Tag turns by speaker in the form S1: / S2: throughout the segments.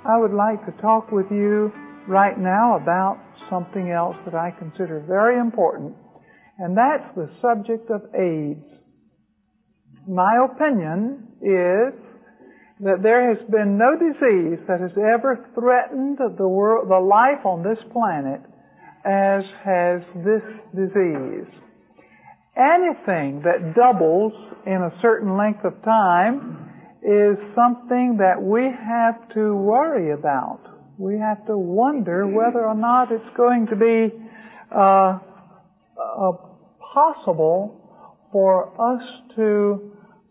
S1: I would like to talk with you right now about something else that I consider very important, and that's the subject of AIDS. My opinion is that there has been no disease that has ever threatened the life on this planet as has this disease. Anything that doubles in a certain length of time is something that we have to worry about. We have to wonder whether or not it's going to be possible for us to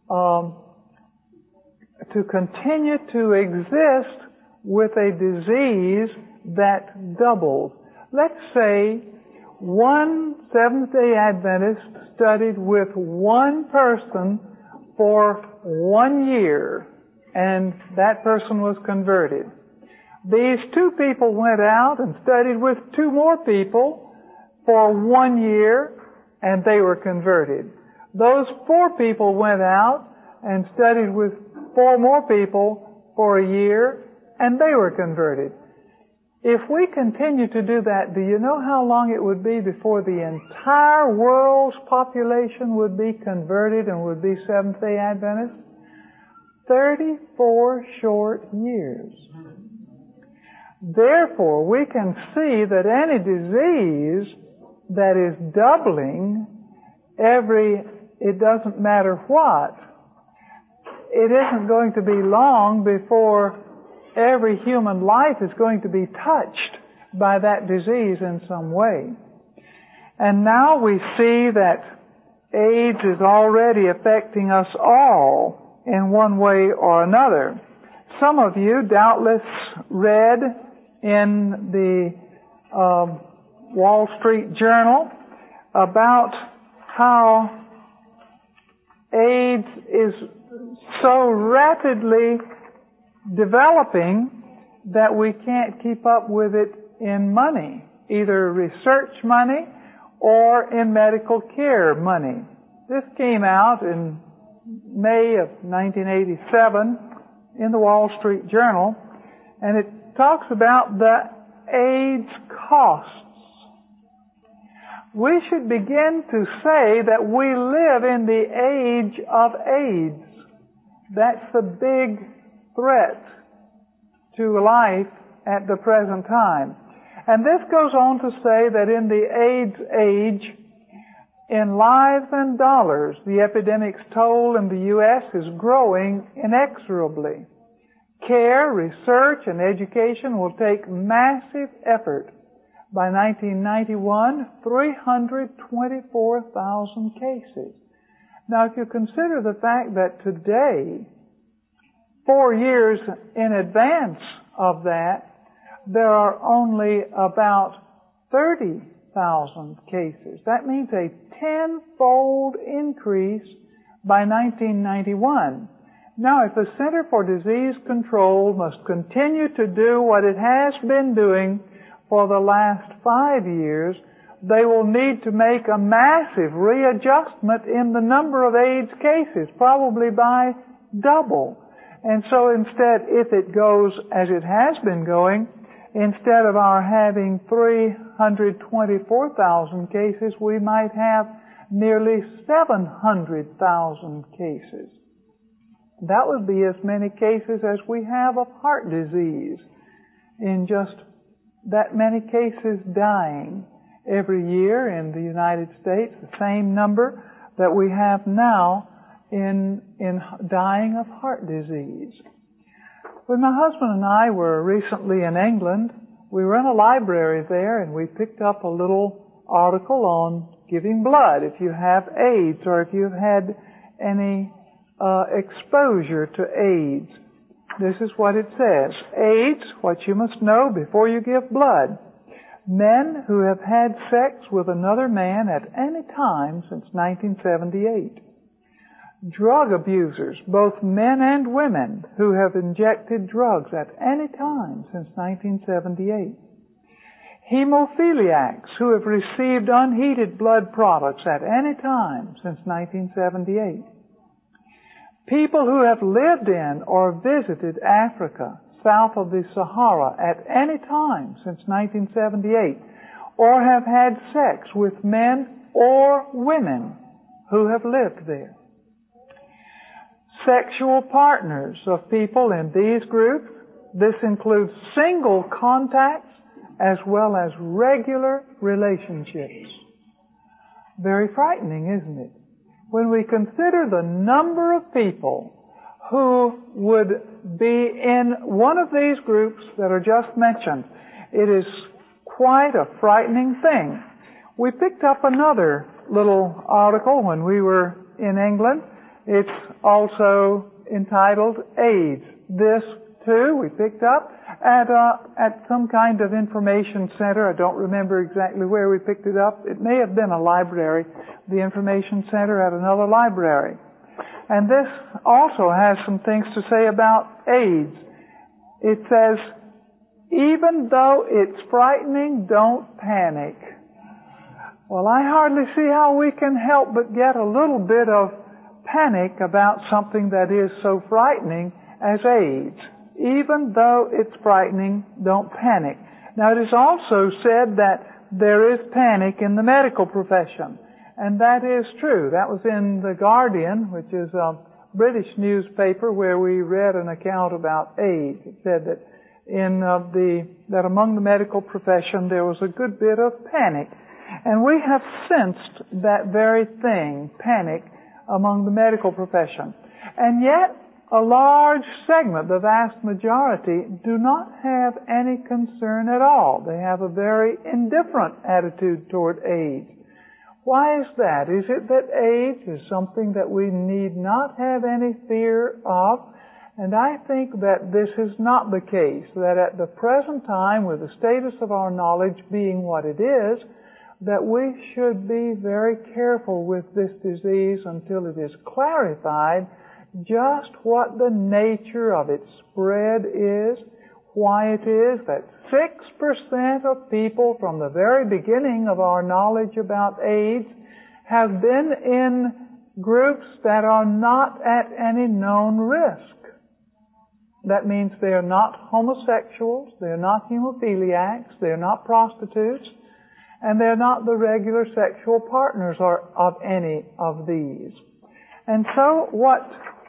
S1: continue to exist with a disease that doubles. Let's say one Seventh-day Adventist studied with one person for 1 year, and that person was converted. These two people went out and studied with two more people for 1 year, and they were converted. Those 4 people went out and studied with 4 more people for a year, and they were converted. If we continue to do that, do you know how long it would be before the entire world's population would be converted and would be Seventh-day Adventists? 34 short years. Therefore, we can see that any disease that is doubling it doesn't matter what, it isn't going to be long before every human life is going to be touched by that disease in some way. And now we see that AIDS is already affecting us all in one way or another. Some of you doubtless read in the Wall Street Journal about how AIDS is so rapidly developing that we can't keep up with it in money, either research money or in medical care money. This came out in May of 1987 in the Wall Street Journal, and it talks about the AIDS costs. We should begin to say that we live in the age of AIDS. That's the big threat to life at the present time. And this goes on to say that in the AIDS age, in lives and dollars, the epidemic's toll in the U.S. is growing inexorably. Care, research, and education will take massive effort. By 1991, 324,000 cases. Now, if you consider the fact that today, 4 years in advance of that, there are only about 30,000 cases. That means a 10-fold increase by 1991. Now, if the Center for Disease Control must continue to do what it has been doing for the last 5 years, they will need to make a massive readjustment in the number of AIDS cases, probably by double. And so instead, if it goes as it has been going, instead of our having 324,000 cases, we might have nearly 700,000 cases. That would be as many cases as we have of heart disease, in just that many cases dying every year in the United States, the same number that we have now in dying of heart disease. When my husband and I were recently in England, we were in a library there and we picked up a little article on giving blood if you have AIDS or if you've had any exposure to AIDS. This is what it says. AIDS, what you must know before you give blood. Men who have had sex with another man at any time since 1978. Drug abusers, both men and women, who have injected drugs at any time since 1978. Hemophiliacs who have received unheated blood products at any time since 1978. People who have lived in or visited Africa south of the Sahara at any time since 1978, or have had sex with men or women who have lived there. Sexual partners of people in these groups, this includes single contacts as well as regular relationships. Very frightening, isn't it? When we consider the number of people who would be in one of these groups that are just mentioned, it is quite a frightening thing. We picked up another little article when we were in England. It's also entitled AIDS. This, too, we picked up at some kind of information center. I don't remember exactly where we picked it up. It may have been a library, the information center at another library. And this also has some things to say about AIDS. It says, even though it's frightening, don't panic. Well, I hardly see how we can help but get a little bit of panic about something that is so frightening as AIDS. Even though it's frightening, don't panic. Now, it is also said that there is panic in the medical profession. And that is true. That was in The Guardian, which is a British newspaper where we read an account about AIDS. It said that that among the medical profession there was a good bit of panic. And we have sensed that very thing, panic, among the medical profession. And yet, a large segment, the vast majority, do not have any concern at all. They have a very indifferent attitude toward AIDS. Why is that? Is it that AIDS is something that we need not have any fear of? And I think that this is not the case, that at the present time, with the status of our knowledge being what it is, that we should be very careful with this disease until it is clarified just what the nature of its spread is, why it is that 6% of people from the very beginning of our knowledge about AIDS have been in groups that are not at any known risk. That means they are not homosexuals, they are not hemophiliacs, they are not prostitutes, and they're not the regular sexual partners of any of these. And so what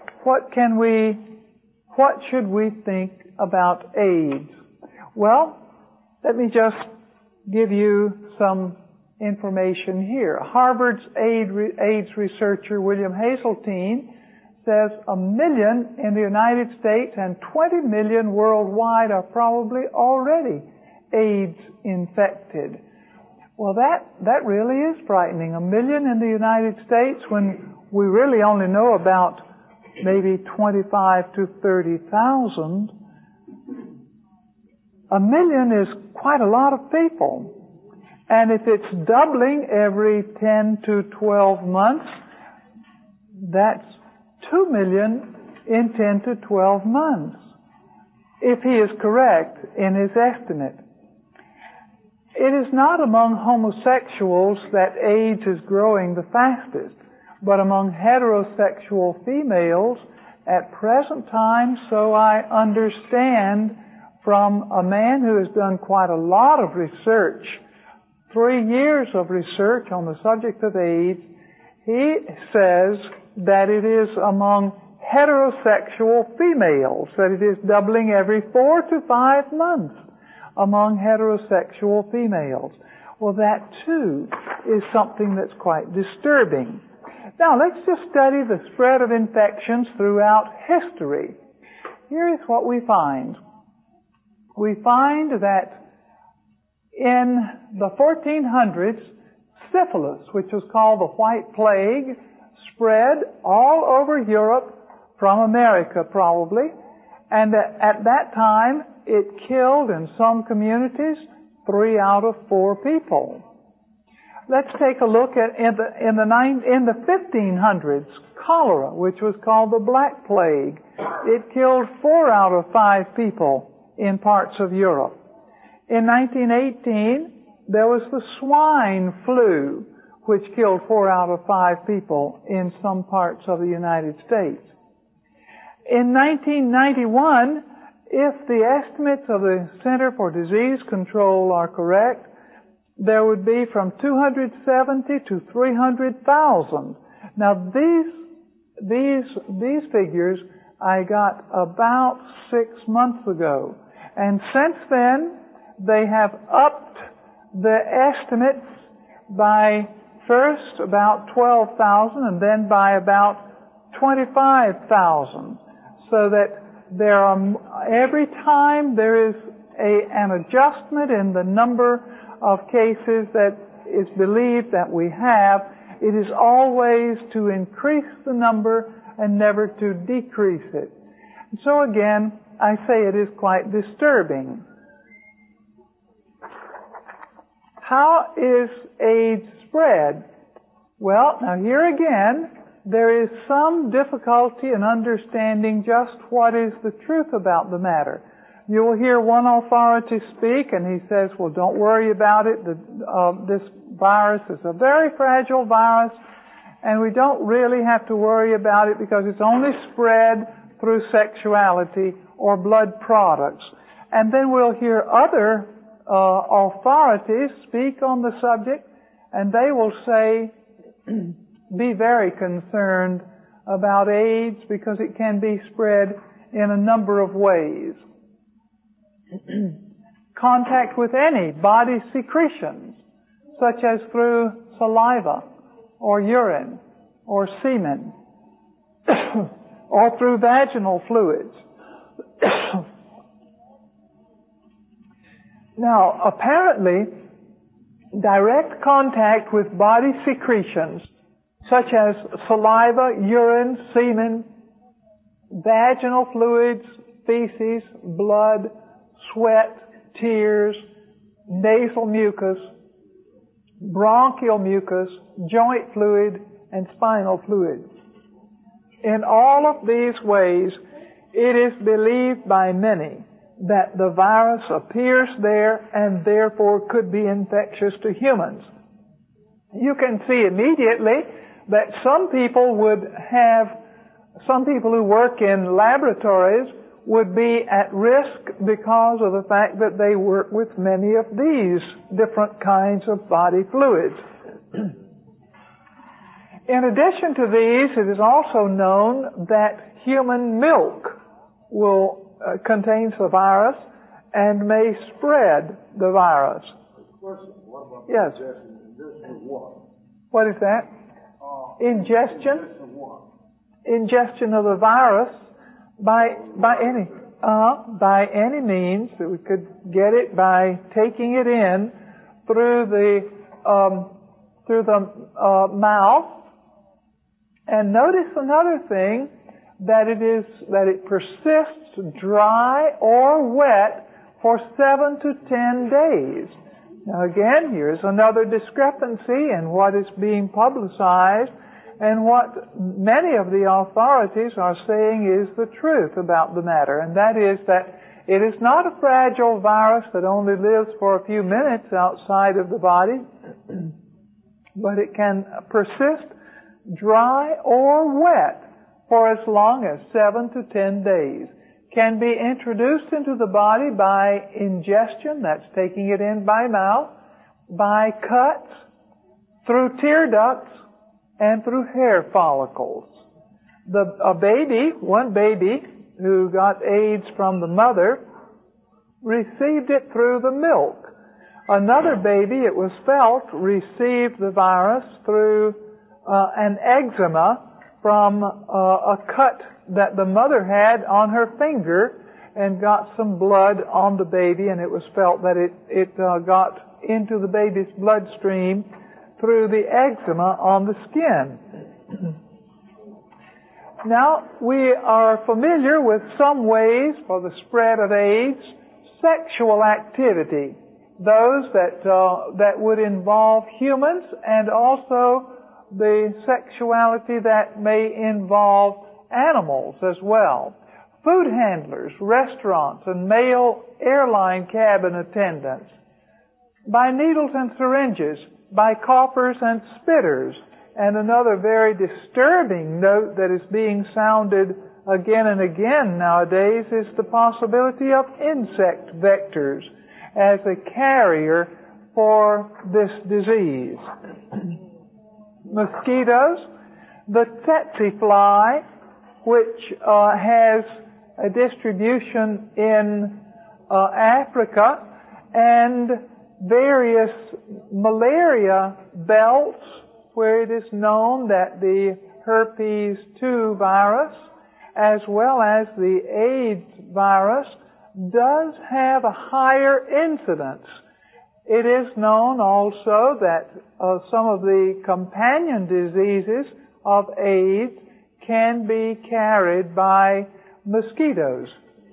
S1: should we think about AIDS? Well, let me just give you some information here. Harvard's AIDS researcher William Hazeltine says 1 million in the United States and 20 million worldwide are probably already AIDS infected. Well, that really is frightening. 1 million in the United States when we really only know about maybe 25 to 30,000. 1 million is quite a lot of people. And if it's doubling every 10 to 12 months, that's 2 million in 10 to 12 months, if he is correct in his estimate. It is not among homosexuals that AIDS is growing the fastest, but among heterosexual females at present time, so I understand from a man who has done quite a lot of research, 3 years of research on the subject of AIDS. He says that it is among heterosexual females, that it is doubling every 4 to 5 months among heterosexual females. Well, that too is something that's quite disturbing. Now, let's just study the spread of infections throughout history. Here is what we find. We find that in the 1400s, syphilis, which was called the White Plague, spread all over Europe, from America probably, and at that time it killed in some communities 3 out of 4 people. Let's take a look at in the 1500s, cholera, which was called the Black Plague. It killed 4 out of 5 people in parts of Europe. In 1918, there was the swine flu, which killed 4 out of 5 people in some parts of the United States. In 1991, if the estimates of the Center for Disease Control are correct, there would be from 270 to 300,000. Now these figures I got about 6 months ago. And since then, they have upped the estimates by first about 12,000 and then by about 25,000. So that there are, every time there is an adjustment in the number of cases that is believed that we have, it is always to increase the number and never to decrease it. And so again, I say it is quite disturbing. How is AIDS spread? Well, now here again, there is some difficulty in understanding just what is the truth about the matter. You will hear one authority speak and he says, well, don't worry about it. This virus is a very fragile virus and we don't really have to worry about it because it's only spread through sexuality or blood products. And then we'll hear other authorities speak on the subject and they will say, be very concerned about AIDS because it can be spread in a number of ways. Contact with any body secretions, such as through saliva or urine or semen or through vaginal fluids. Now, apparently, direct contact with body secretions such as saliva, urine, semen, vaginal fluids, feces, blood, sweat, tears, nasal mucus, bronchial mucus, joint fluid, and spinal fluid. In all of these ways, it is believed by many that the virus appears there and therefore could be infectious to humans. You can see immediately that some people who work in laboratories would be at risk because of the fact that they work with many of these different kinds of body fluids. In addition to these, it is also known that human milk contains the virus and may spread the virus. Yes. What is that? Ingestion? Ingestion of the virus by any means. We could get it by taking it in through the mouth. And notice another thing, that it persists dry or wet for 7 to 10 days. Now again, here's another discrepancy in what is being publicized and what many of the authorities are saying is the truth about the matter. And that is that it is not a fragile virus that only lives for a few minutes outside of the body, but it can persist dry or wet for as long as 7 to 10 days. Can be introduced into the body by ingestion, that's taking it in by mouth, by cuts, through tear ducts, and through hair follicles. One baby who got AIDS from the mother received it through the milk. Another baby, it was felt, received the virus through an eczema from a cut that the mother had on her finger and got some blood on the baby, and it was felt that it got into the baby's bloodstream through the eczema on the skin. Now, we are familiar with some ways for the spread of AIDS. Sexual activity, those that would involve humans, and also the sexuality that may involve animals as well. Food handlers, restaurants, and male airline cabin attendants. By needles and syringes, by coughers and spitters. And another very disturbing note that is being sounded again and again nowadays is the possibility of insect vectors as a carrier for this disease. Mosquitoes, the tsetse fly, which has a distribution in Africa, and various malaria belts where it is known that the herpes 2 virus as well as the AIDS virus does have a higher incidence. It is known also that some of the companion diseases of AIDS can be carried by mosquitoes.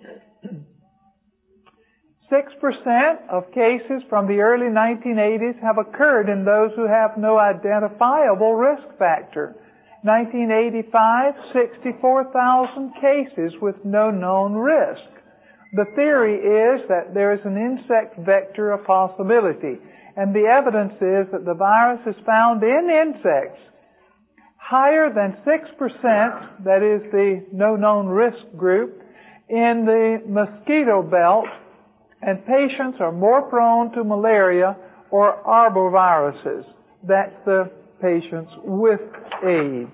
S1: 6% of cases from the early 1980s have occurred in those who have no identifiable risk factor. 1985, 64,000 cases with no known risk. The theory is that there is an insect vector of possibility, and the evidence is that the virus is found in insects. Higher than 6%, that is the no known risk group, in the mosquito belt, and patients are more prone to malaria or arboviruses. That's the patients with AIDS.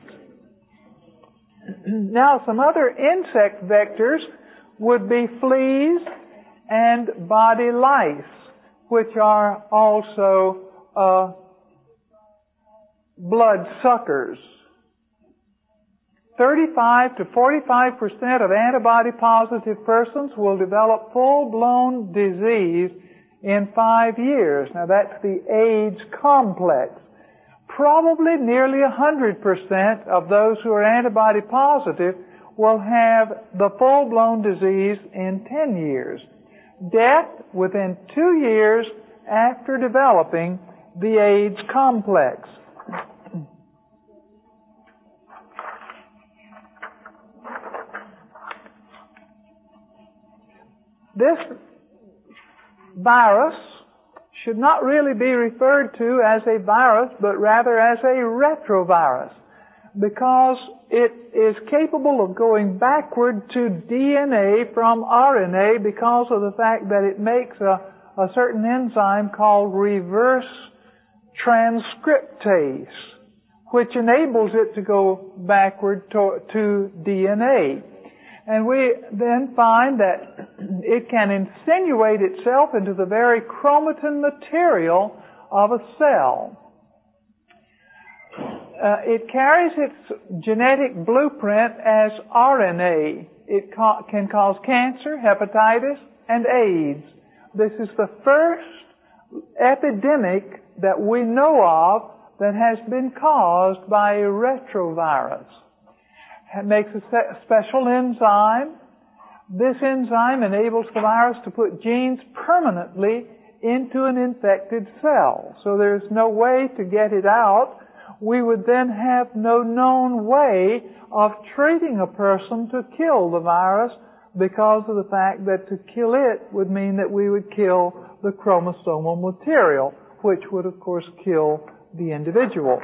S1: Now, some other insect vectors would be fleas and body lice, which are also blood suckers. 35 to 45% of antibody-positive persons will develop full-blown disease in 5 years. Now, that's the AIDS complex. Probably nearly 100% of those who are antibody-positive will have the full-blown disease in 10 years. Death within 2 years after developing the AIDS complex. This virus should not really be referred to as a virus, but rather as a retrovirus, because it is capable of going backward to DNA from RNA because of the fact that it makes a certain enzyme called reverse transcriptase, which enables it to go backward to DNA. And we then find that it can insinuate itself into the very chromatin material of a cell. It carries its genetic blueprint as RNA. It can cause cancer, hepatitis, and AIDS. This is the first epidemic that we know of that has been caused by a retrovirus. It makes a special enzyme. This enzyme enables the virus to put genes permanently into an infected cell. So there's no way to get it out. We would then have no known way of treating a person to kill the virus because of the fact that to kill it would mean that we would kill the chromosomal material, which would of course kill the individual.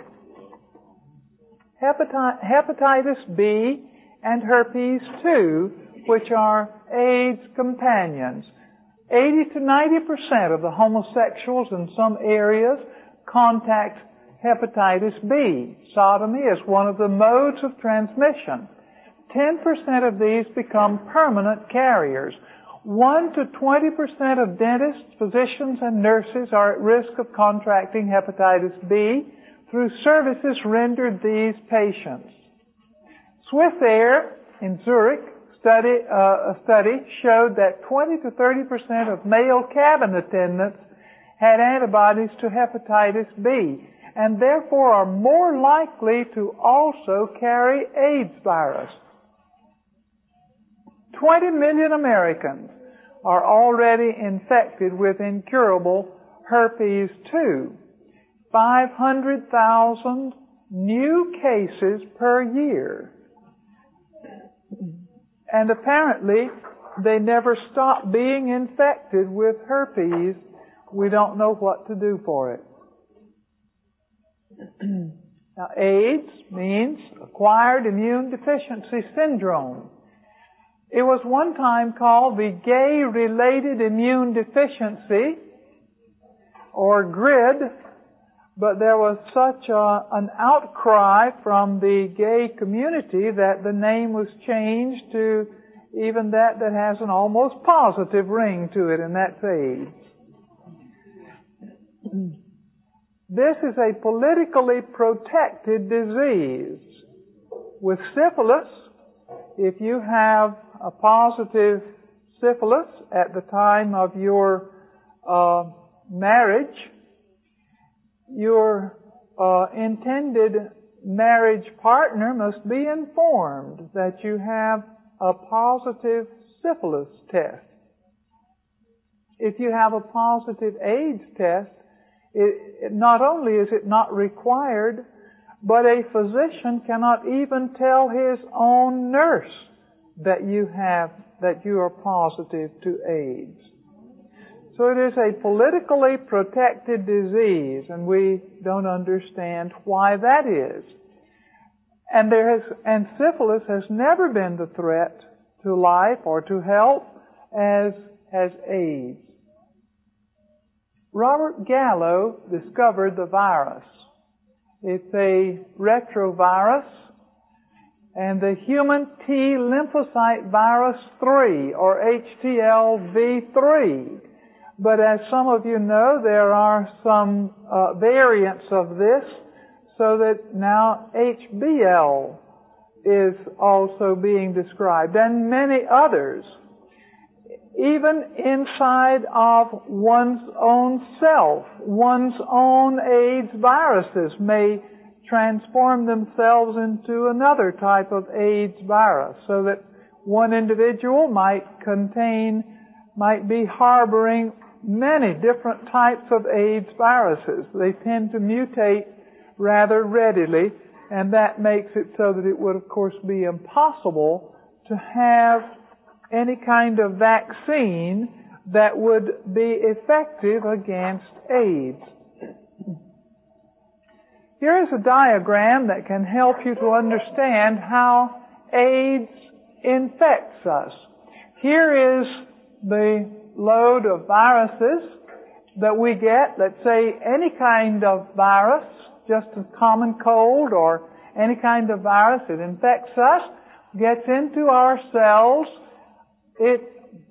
S1: Hepatitis B and herpes 2, which are AIDS companions. 80 to 90% of the homosexuals in some areas contact hepatitis B. Sodomy is one of the modes of transmission. 10% of these become permanent carriers. 1 to 20% of dentists, physicians, and nurses are at risk of contracting hepatitis B through services rendered these patients. Swissair in Zurich a study showed that 20 to 30% of male cabin attendants had antibodies to hepatitis B and therefore are more likely to also carry AIDS virus. 20 million Americans are already infected with incurable herpes 2. 500,000 new cases per year. And apparently, they never stop being infected with herpes. We don't know what to do for it. Now, AIDS means acquired immune deficiency syndrome. It was one time called the Gay-Related Immune Deficiency, or GRID, but there was such an outcry from the gay community that the name was changed to even that has an almost positive ring to it, and that's AIDS. This is a politically protected disease. With syphilis, if you have a positive syphilis at the time of your marriage, your intended marriage partner must be informed that you have a positive syphilis test. If you have a positive AIDS test, not only is it not required, but a physician cannot even tell his own nurse that you are positive to AIDS. So it is a politically protected disease, and we don't understand why that is. And syphilis has never been the threat to life or to health as has AIDS. Robert Gallo discovered the virus. It's a retrovirus, and the human T lymphocyte virus 3, or HTLV3. But as some of you know, there are some variants of this, so that now HBL is also being described, and many others. Even inside of one's own self, one's own AIDS viruses may transform themselves into another type of AIDS virus, so that one individual might be harboring many different types of AIDS viruses. They tend to mutate rather readily, and that makes it so that it would, of course, be impossible to have any kind of vaccine that would be effective against AIDS. Here is a diagram that can help you to understand how AIDS infects us. Here is the load of viruses that we get. Let's say any kind of virus, just a common cold or any kind of virus, it infects us, gets into our cells. It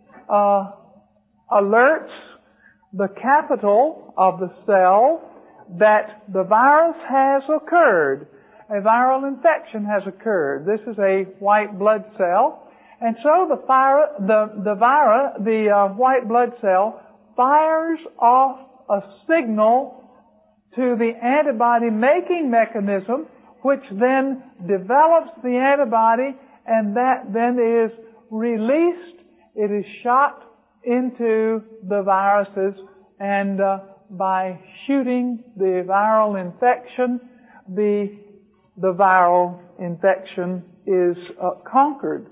S1: alerts the capital of the cell that the virus has occurred. A viral infection has occurred. This is a white blood cell. And so the white blood cell fires off a signal to the antibody making mechanism, which then develops the antibody, and that then is released. It is shot into the viruses, and by shooting the viral infection, the viral infection is conquered.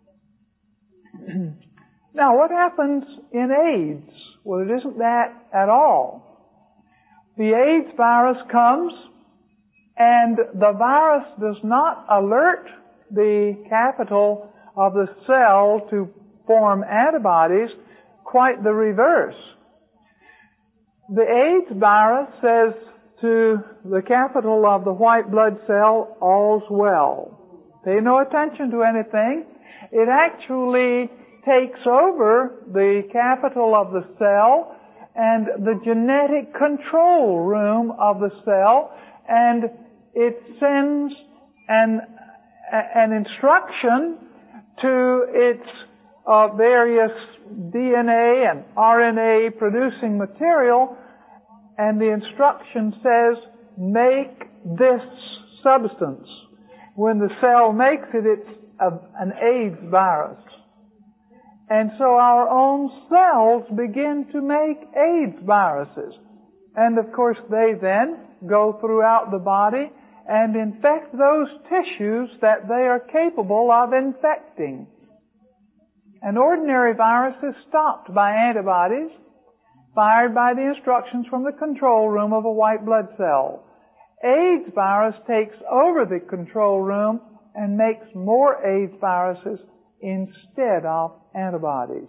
S1: Now, what happens in AIDS? Well, it isn't that at all. The AIDS virus comes, and the virus does not alert the capital of the cell to form antibodies, quite the reverse. The AIDS virus says to the capital of the white blood cell, all's well. Pay no attention to anything. It actually takes over the capital of the cell and the genetic control room of the cell, and it sends an instruction to its various DNA and RNA producing material, and the instruction says, make this substance. When the cell makes it, it's an AIDS virus. And so our own cells begin to make AIDS viruses. And of course they then go throughout the body and infect those tissues that they are capable of infecting. An ordinary virus is stopped by antibodies fired by the instructions from the control room of a white blood cell. AIDS virus takes over the control room and makes more AIDS viruses instead of antibodies.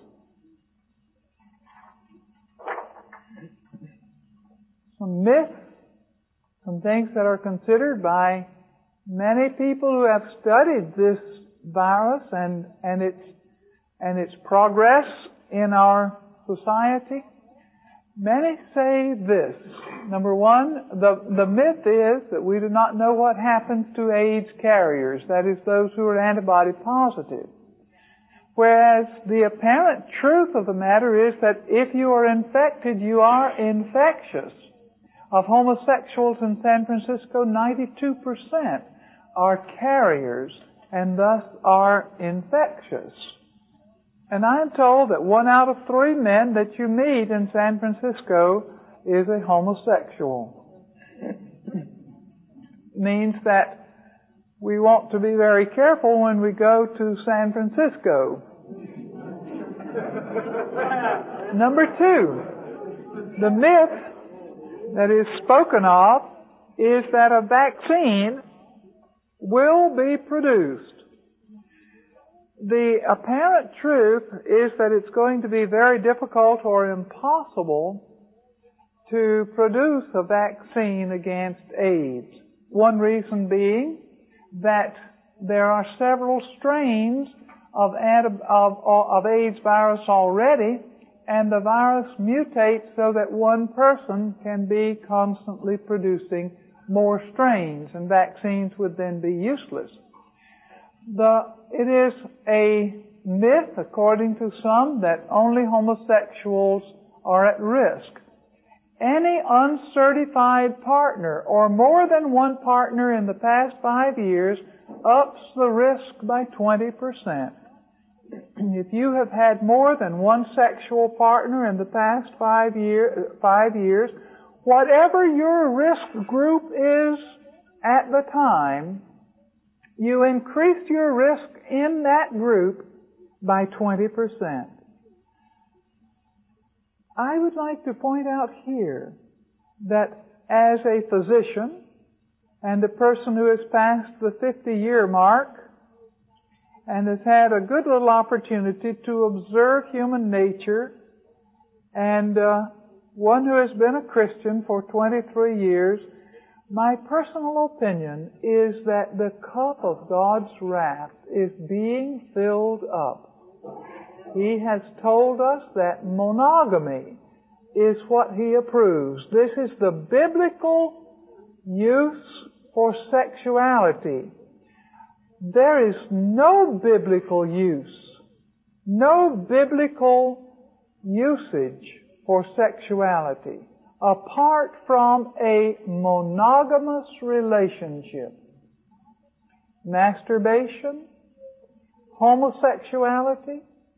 S1: Some myths, some things that are considered by many people who have studied this virus and its progress in our society. Many say this. Number one, the myth is that we do not know what happens to AIDS carriers, that is, those who are antibody positive. Whereas the apparent truth of the matter is that if you are infected, you are infectious. Of homosexuals in San Francisco, 92% are carriers and thus are infectious. And I am told that 1 out of 3 men that you meet in San Francisco is a homosexual. Means that we want to be very careful when we go to San Francisco. Number 2, the myth that is spoken of is that a vaccine will be produced. The apparent truth is that it's going to be very difficult or impossible to produce a vaccine against AIDS. One reason being that there are several strains of AIDS virus already, and the virus mutates so that one person can be constantly producing more strains, and vaccines would then be useless. It is a myth, according to some, that only homosexuals are at risk. Any uncertified partner or more than one partner in the past 5 years ups the risk by 20%. If you have had more than one sexual partner in the past 5 years, whatever your risk group is at the time, you increase your risk in that group by 20%. I would like to point out here that as a physician and a person who has passed the 50-year mark and has had a good little opportunity to observe human nature, and one who has been a Christian for 23 years, my personal opinion is that the cup of God's wrath is being filled up. He has told us that monogamy is what He approves. This is the biblical use for sexuality. There is no biblical use, no biblical usage for sexuality apart from a monogamous relationship. Masturbation, homosexuality,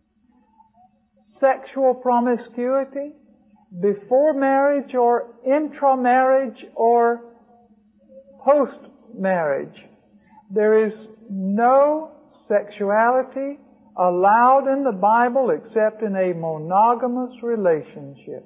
S1: sexual promiscuity, before marriage or intramarriage or post-marriage. There is no sexuality allowed in the Bible except in a monogamous relationship.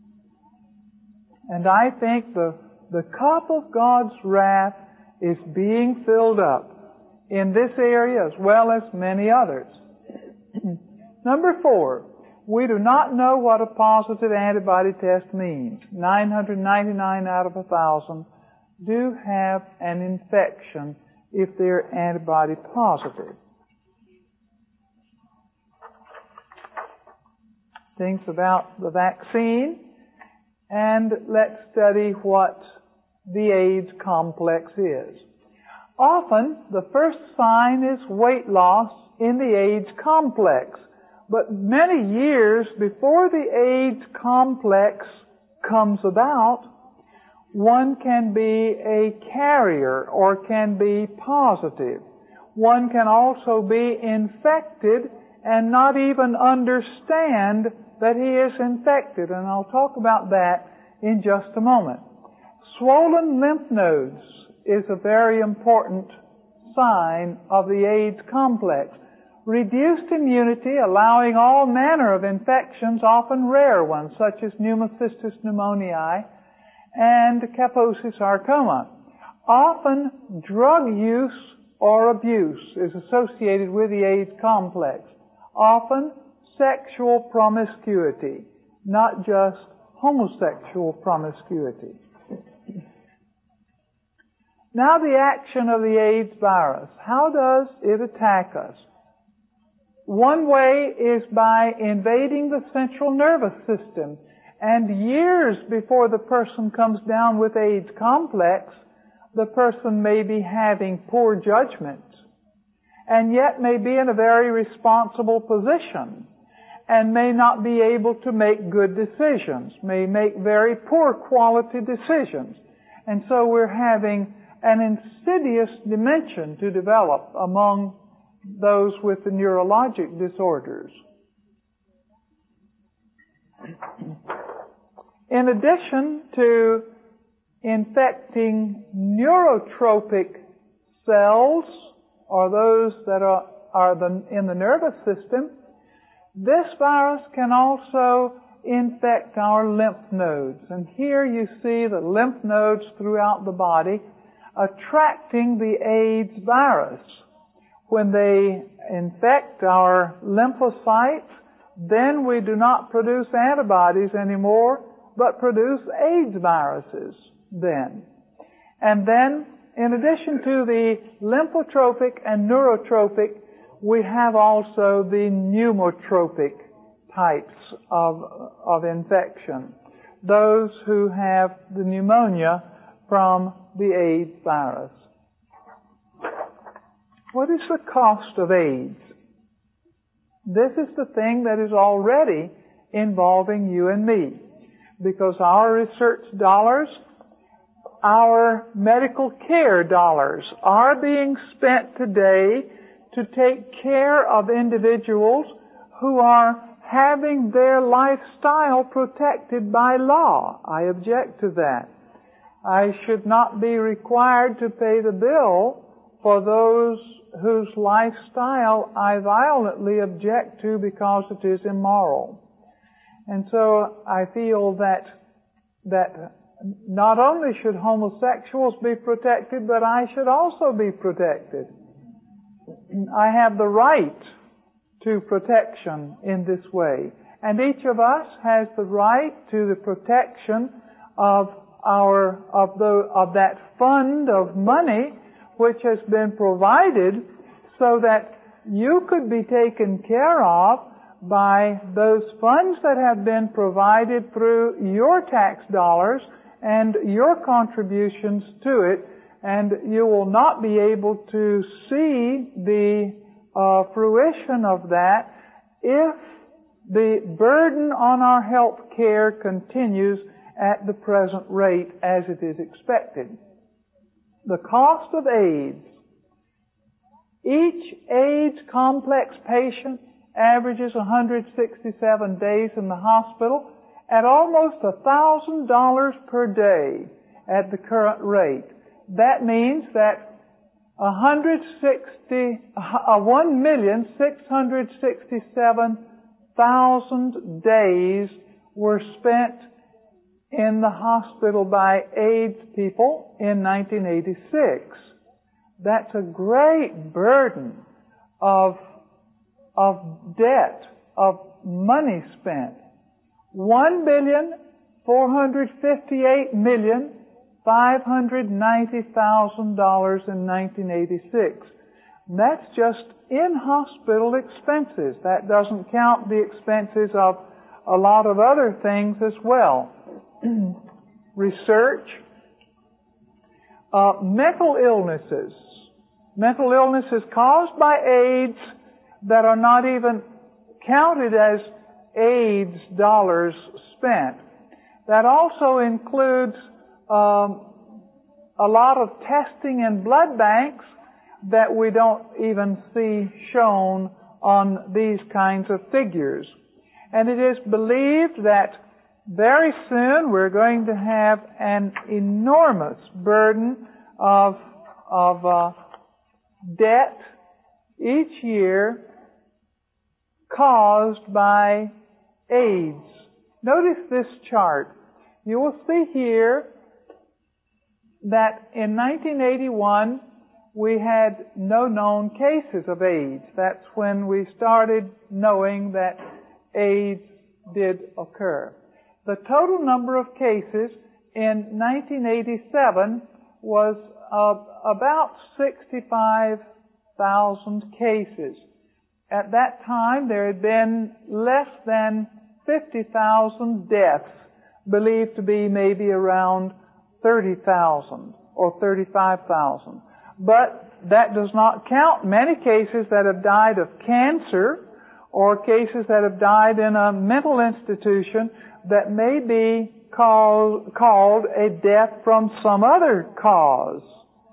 S1: And I think the cup of God's wrath is being filled up in this area as well as many others. Number 4, we do not know what a positive antibody test means. 999 out of 1,000 do have an infection if they're antibody positive. Things about the vaccine, and let's study what the AIDS complex is. Often, the first sign is weight loss in the AIDS complex. But many years before the AIDS complex comes about, one can be a carrier or can be positive. One can also be infected and not even understand that he is infected, and I'll talk about that in just a moment. Swollen lymph nodes is a very important sign of the AIDS complex. Reduced immunity, allowing all manner of infections, often rare ones, such as pneumocystis pneumoniae and Kaposi sarcoma. Often drug use or abuse is associated with the AIDS complex. Often sexual promiscuity, not just homosexual promiscuity. Now the action of the AIDS virus. How does it attack us? One way is by invading the central nervous system. And years before the person comes down with AIDS complex, the person may be having poor judgment, and yet may be in a very responsible position, and may not be able to make good decisions, may make very poor quality decisions. And so we're having an insidious dimension to develop among those with the neurologic disorders. In addition to infecting neurotropic cells, or those that are in the nervous system, this virus can also infect our lymph nodes. And here you see the lymph nodes throughout the body attracting the AIDS virus. When they infect our lymphocytes, then we do not produce antibodies anymore, but produce AIDS viruses then. And then, in addition to the lymphotropic and neurotropic, we have also the pneumotropic types of infection. Those who have the pneumonia from the AIDS virus. What is the cost of AIDS? This is the thing that is already involving you and me, because our research dollars, our medical care dollars are being spent today to take care of individuals who are having their lifestyle protected by law. I object to that. I should not be required to pay the bill for those whose lifestyle I violently object to because it is immoral. And so I feel that not only should homosexuals be protected, but I should also be protected. I have the right to protection in this way. And each of us has the right to the protection of that fund of money which has been provided so that you could be taken care of by those funds that have been provided through your tax dollars and your contributions to it, and you will not be able to see the fruition of that if the burden on our health care continues at the present rate as it is expected. The cost of AIDS. Each AIDS complex patient averages 167 days in the hospital at almost $1,000 per day at the current rate. That means that 1,667,000 days were spent in the hospital by AIDS people in 1986. That's a great burden of debt, of money spent. $1,458,590,000 in 1986. That's just in-hospital expenses. That doesn't count the expenses of a lot of other things as well. Research, mental illnesses caused by AIDS that are not even counted as AIDS dollars spent. That also includes a lot of testing in blood banks that we don't even see shown on these kinds of figures. And it is believed that very soon we're going to have an enormous burden of debt each year caused by AIDS. Notice this chart. You will see here that in 1981 we had no known cases of AIDS. That's when we started knowing that AIDS did occur. The total number of cases in 1987 was about 65,000 cases. At that time, there had been less than 50,000 deaths, believed to be maybe around 30,000 or 35,000. But that does not count many cases that have died of cancer or cases that have died in a mental institution that may be called a death from some other cause.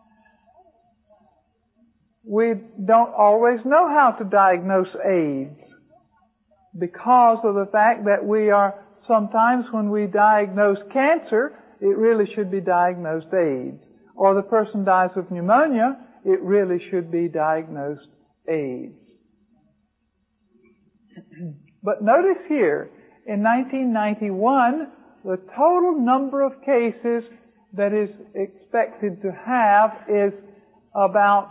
S1: We don't always know how to diagnose AIDS because of the fact that we are sometimes when we diagnose cancer, it really should be diagnosed AIDS. Or the person dies of pneumonia, it really should be diagnosed AIDS. But notice here, in 1991, the total number of cases that is expected to have is about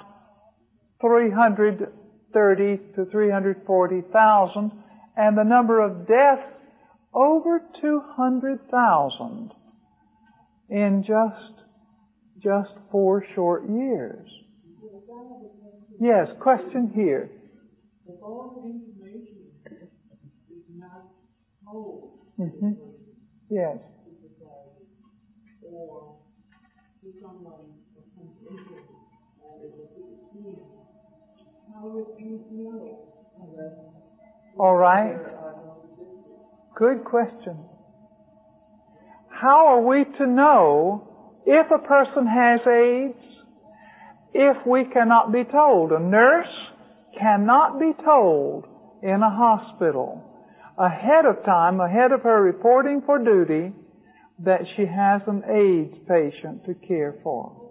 S1: 330 to 340,000, and the number of deaths over 200,000 in just 4 short years. Yes, question here.
S2: If all information is not told
S1: Mm-hmm. Yes.
S2: to society or to someone or some people or is it how would you know that?
S1: All right. Good question. How are we to know if a person has AIDS if we cannot be told? A nurse cannot be told in a hospital ahead of time, ahead of her reporting for duty, that she has an AIDS patient to care for.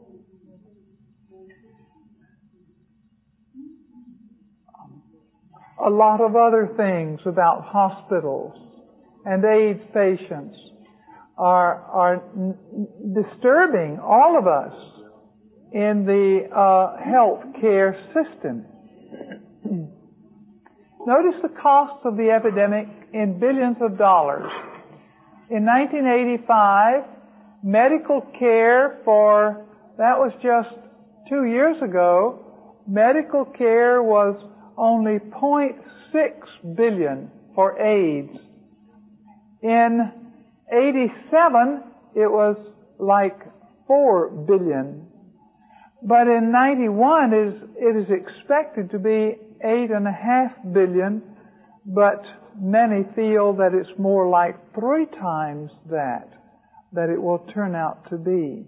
S1: A lot of other things about hospitals and AIDS patients are disturbing all of us in the health care system. Notice the cost of the epidemic in billions of dollars. In 1985, medical care that was just 2 years ago, medical care was only 0.6 billion for AIDS. In 87, it was like 4 billion. But in 91, it is expected to be 8.5 billion, but many feel that it's more like 3 times that it will turn out to be.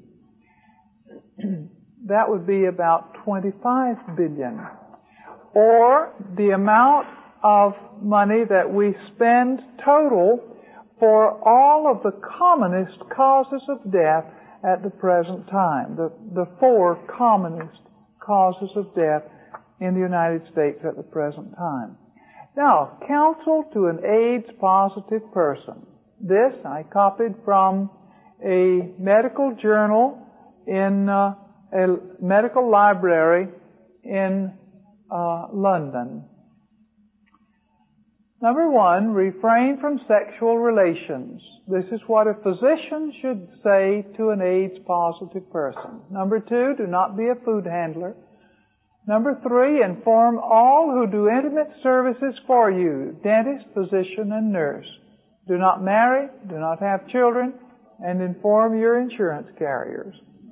S1: That would be about 25 billion. Or the amount of money that we spend total for all of the commonest causes of death at the present time. The 4 commonest causes of death in the United States at the present time. Now, counsel to an AIDS-positive person. This I copied from a medical journal in a medical library in London. Number 1, refrain from sexual relations. This is what a physician should say to an AIDS-positive person. Number 2, do not be a food handler. Number 3, inform all who do intimate services for you, dentist, physician, and nurse. Do not marry, do not have children, and inform your insurance carriers.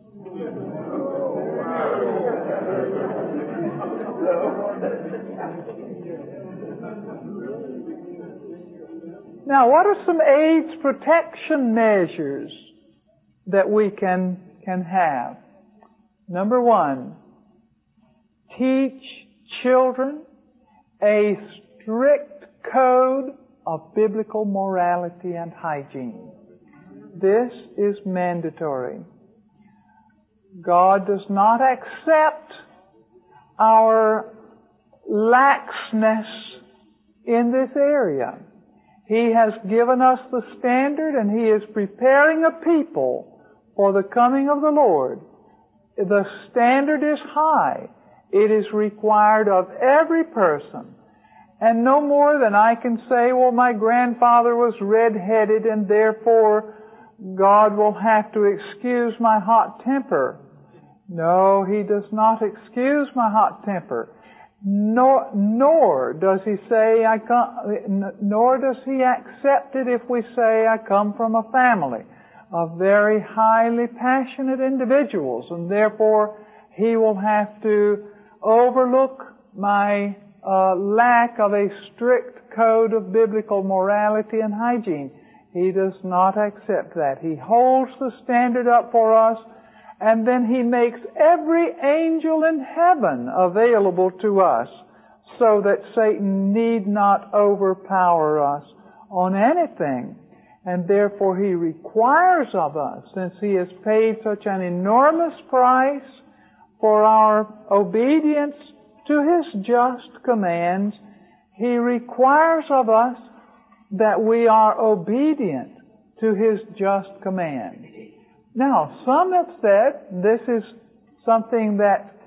S1: Now, what are some AIDS protection measures that we can have? Number 1, teach children a strict code of biblical morality and hygiene. This is mandatory. God does not accept our laxness in this area. He has given us the standard, and He is preparing a people for the coming of the Lord The standard is high. It is required of every person. And no more than I can say, well, my grandfather was red-headed and therefore God will have to excuse my hot temper. No, He does not excuse my hot temper. Nor does He say nor does He accept it if we say I come from a family of very highly passionate individuals, and therefore He will have to overlook my lack of a strict code of biblical morality and hygiene. He does not accept that. He holds the standard up for us, and then He makes every angel in heaven available to us so that Satan need not overpower us on anything. And therefore He requires of us, since He has paid such an enormous price for our obedience to His just commands, He requires of us that we are obedient to His just command. Now, some have said this is something that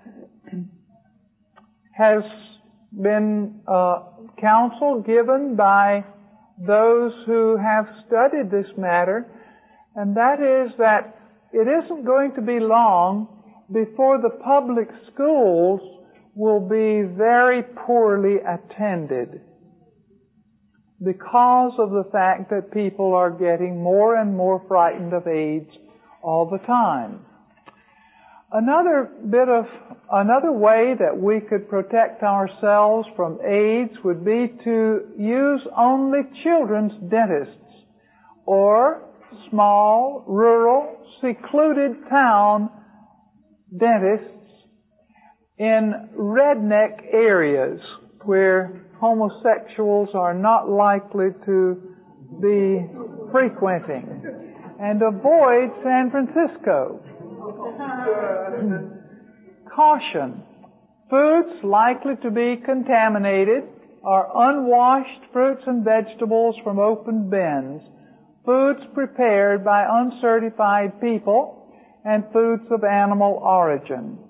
S1: has been counsel given by those who have studied this matter, and that is that it isn't going to be long before the public schools will be very poorly attended because of the fact that people are getting more and more frightened of AIDS all the time. Another way that we could protect ourselves from AIDS would be to use only children's dentists or small, rural, secluded town dentists in redneck areas where homosexuals are not likely to be frequenting, and avoid San Francisco. Caution. Foods likely to be contaminated are unwashed fruits and vegetables from open bins, foods prepared by uncertified people, and foods of animal origin.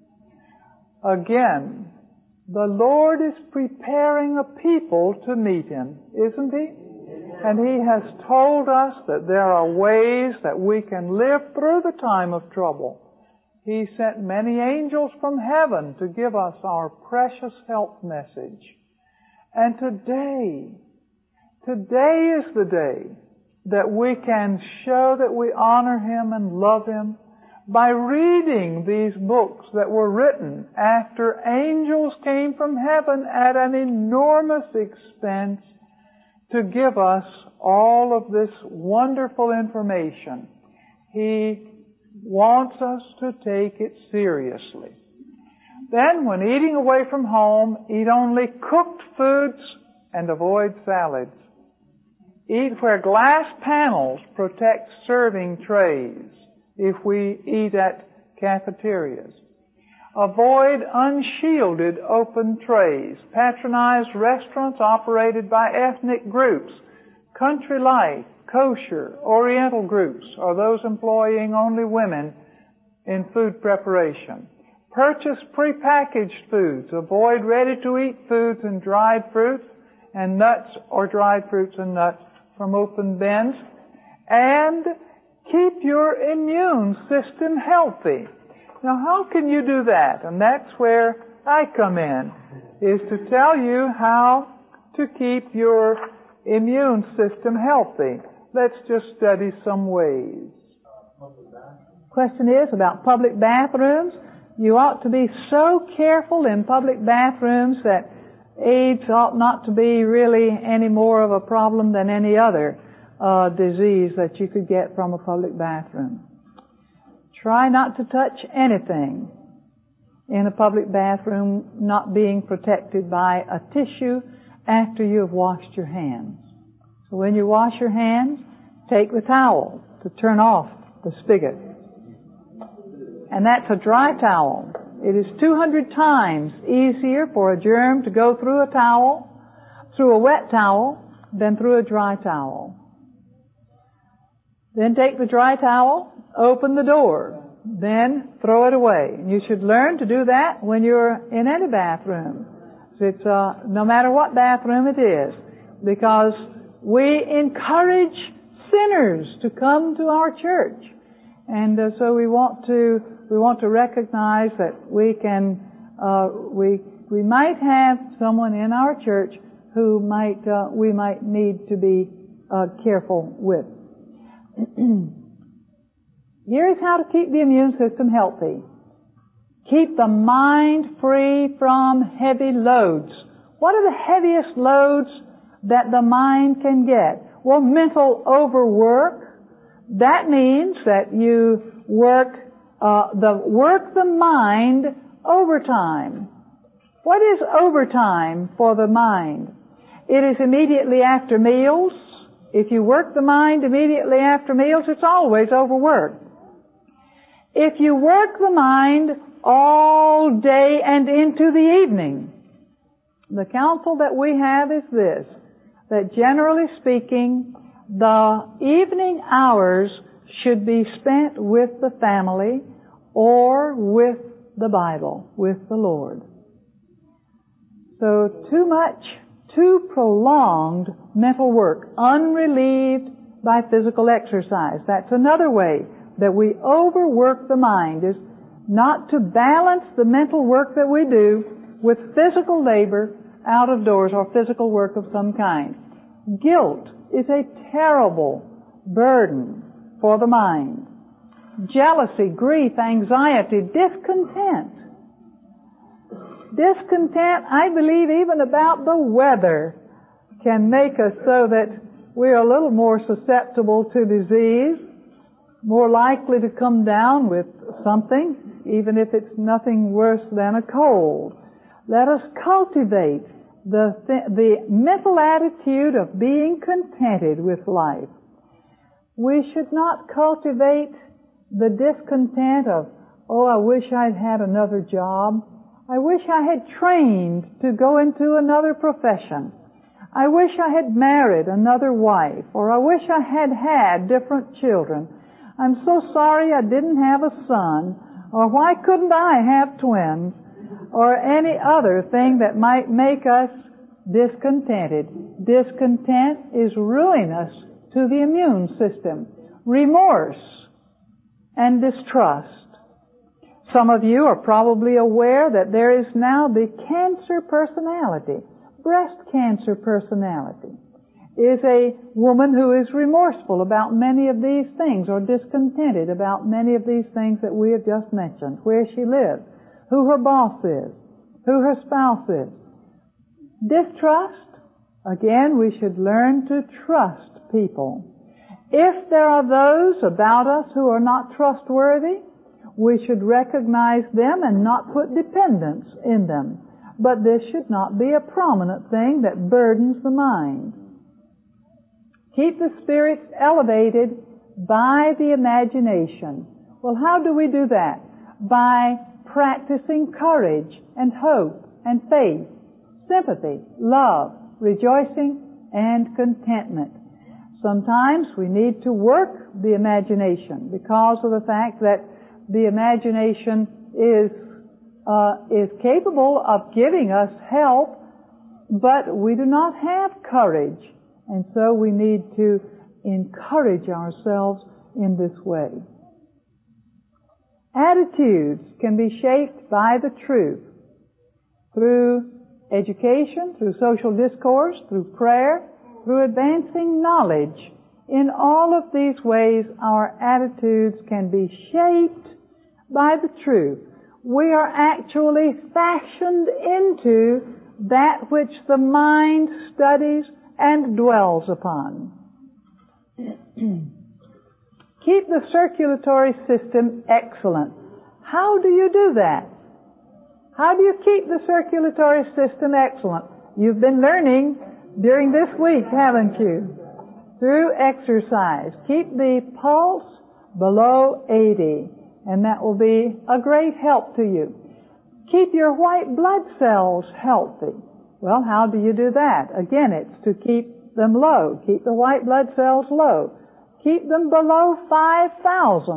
S1: Again, the Lord is preparing a people to meet Him, isn't He? And He has told us that there are ways that we can live through the time of trouble. He sent many angels from heaven to give us our precious help message. And today is the day that we can show that we honor Him and love Him by reading these books that were written after angels came from heaven at an enormous expense to give us all of this wonderful information. He wants us to take it seriously. Then, when eating away from home, eat only cooked foods and avoid salads. Eat where glass panels protect serving trays if we eat at cafeterias. Avoid unshielded open trays. Patronize restaurants operated by ethnic groups, country life, kosher, oriental groups, or those employing only women in food preparation. Purchase prepackaged foods. Avoid ready-to-eat foods and dried fruits and nuts, or dried fruits and nuts from open bins. And keep your immune system healthy. Now, how can you do that? And that's where I come in, is to tell you how to keep your immune system healthy. Let's just study some ways. Question is about public bathrooms. You ought to be so careful in public bathrooms that AIDS ought not to be really any more of a problem than any other disease that you could get from a public bathroom. Try not to touch anything in a public bathroom not being protected by a tissue after you have washed your hands. So when you wash your hands, take the towel to turn off the spigot. And that's a dry towel. It is 200 times easier for a germ to go through a wet towel, than through a dry towel. Then take the dry towel, open the door, then throw it away. You should learn to do that when you're in any bathroom. It's no matter what bathroom it is, because we encourage sinners to come to our church, and so we want to recognize that we might have someone in our church who we might need to be careful with. Here is how to keep the immune system healthy. Keep the mind free from heavy loads. What are the heaviest loads that the mind can get? Well, mental overwork. That means that you work the mind overtime. What is overtime for the mind? It is immediately after meals. If you work the mind immediately after meals, it's always overworked. If you work the mind all day and into the evening, the counsel that we have is this, that generally speaking, the evening hours should be spent with the family or with the Bible, with the Lord. So too prolonged mental work, unrelieved by physical exercise. That's another way that we overwork the mind, is not to balance the mental work that we do with physical labor out of doors or physical work of some kind. Guilt is a terrible burden for the mind. Jealousy, grief, anxiety, discontent. Discontent, I believe, even about the weather can make us so that we're a little more susceptible to disease, more likely to come down with something, even if it's nothing worse than a cold. Let us cultivate the mental attitude of being contented with life. We should not cultivate the discontent of, oh, I wish I'd had another job. I wish I had trained to go into another profession. I wish I had married another wife, or I wish I had had different children. I'm so sorry I didn't have a son, or why couldn't I have twins, or any other thing that might make us discontented. Discontent is ruinous to the immune system. Remorse and distrust. Some of you are probably aware that there is now the cancer personality. Breast cancer personality is a woman who is remorseful about many of these things, or discontented about many of these things that we have just mentioned. Where she lives, who her boss is, who her spouse is. Distrust. Again, we should learn to trust people. If there are those about us who are not trustworthy, we should recognize them and not put dependence in them. But this should not be a prominent thing that burdens the mind. Keep the spirits elevated by the imagination. Well, how do we do that? By practicing courage and hope and faith, sympathy, love, rejoicing, and contentment. Sometimes we need to work the imagination because of the fact that the imagination is capable of giving us help, but we do not have courage. And so we need to encourage ourselves in this way. Attitudes can be shaped by the truth through education, through social discourse, through prayer, through advancing knowledge. In all of these ways, our attitudes can be shaped by the truth. We are actually fashioned into that which the mind studies and dwells upon. Keep the circulatory system excellent. How do you do that? How do you keep the circulatory system excellent? You've been learning during this week, haven't you? Through exercise. Keep the pulse below 80, and that will be a great help to you. Keep your white blood cells healthy. Well, how do you do that? Again, it's to keep them low. Keep the white blood cells low. Keep them below 5,000.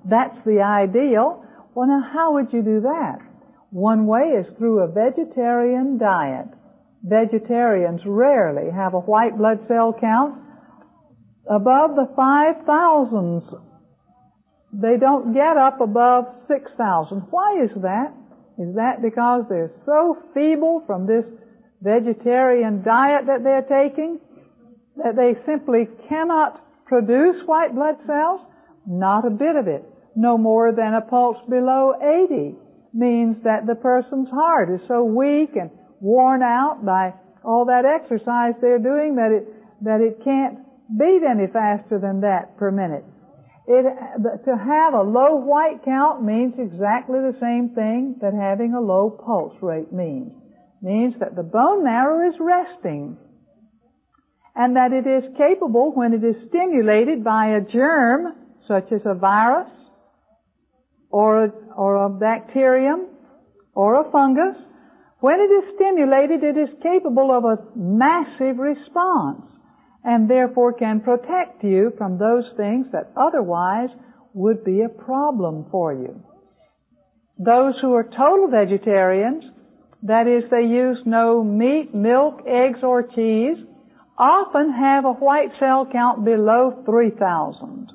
S1: That's the ideal. Well, now how would you do that? One way is through a vegetarian diet. Vegetarians rarely have a white blood cell count above the 5,000s. They don't get up above 6,000. Why is that? Is that because they're so feeble from this vegetarian diet that they're taking that they simply cannot produce white blood cells? Not a bit of it. No more than a pulse below 80 means that the person's heart is so weak and worn out by all that exercise they're doing that it can't beat any faster than that per minute. To have a low white count means exactly the same thing that having a low pulse rate means. Means that the bone marrow is resting, and that it is capable, when it is stimulated by a germ, such as a virus, or a bacterium, or a fungus, when it is stimulated, it is capable of a massive response, and therefore can protect you from those things that otherwise would be a problem for you. Those who are total vegetarians, that is, they use no meat, milk, eggs, or cheese, often have a white cell count below 3,000.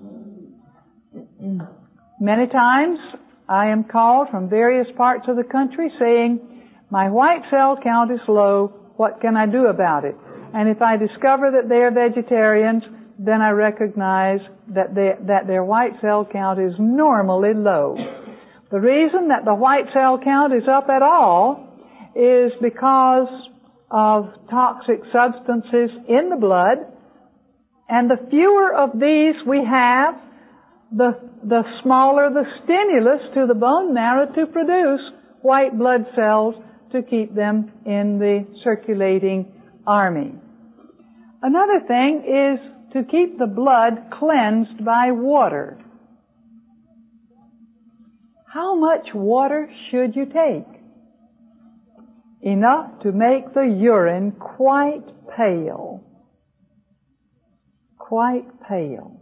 S1: Many times I am called from various parts of the country saying, my white cell count is low, what can I do about it? And if I discover that they are vegetarians, then I recognize that their white cell count is normally low. The reason that the white cell count is up at all is because of toxic substances in the blood, and the fewer of these we have, the smaller the stimulus to the bone marrow to produce white blood cells to keep them in the circulating army. Another thing is to keep the blood cleansed by water. How much water should you take? Enough to make the urine quite pale. Quite pale.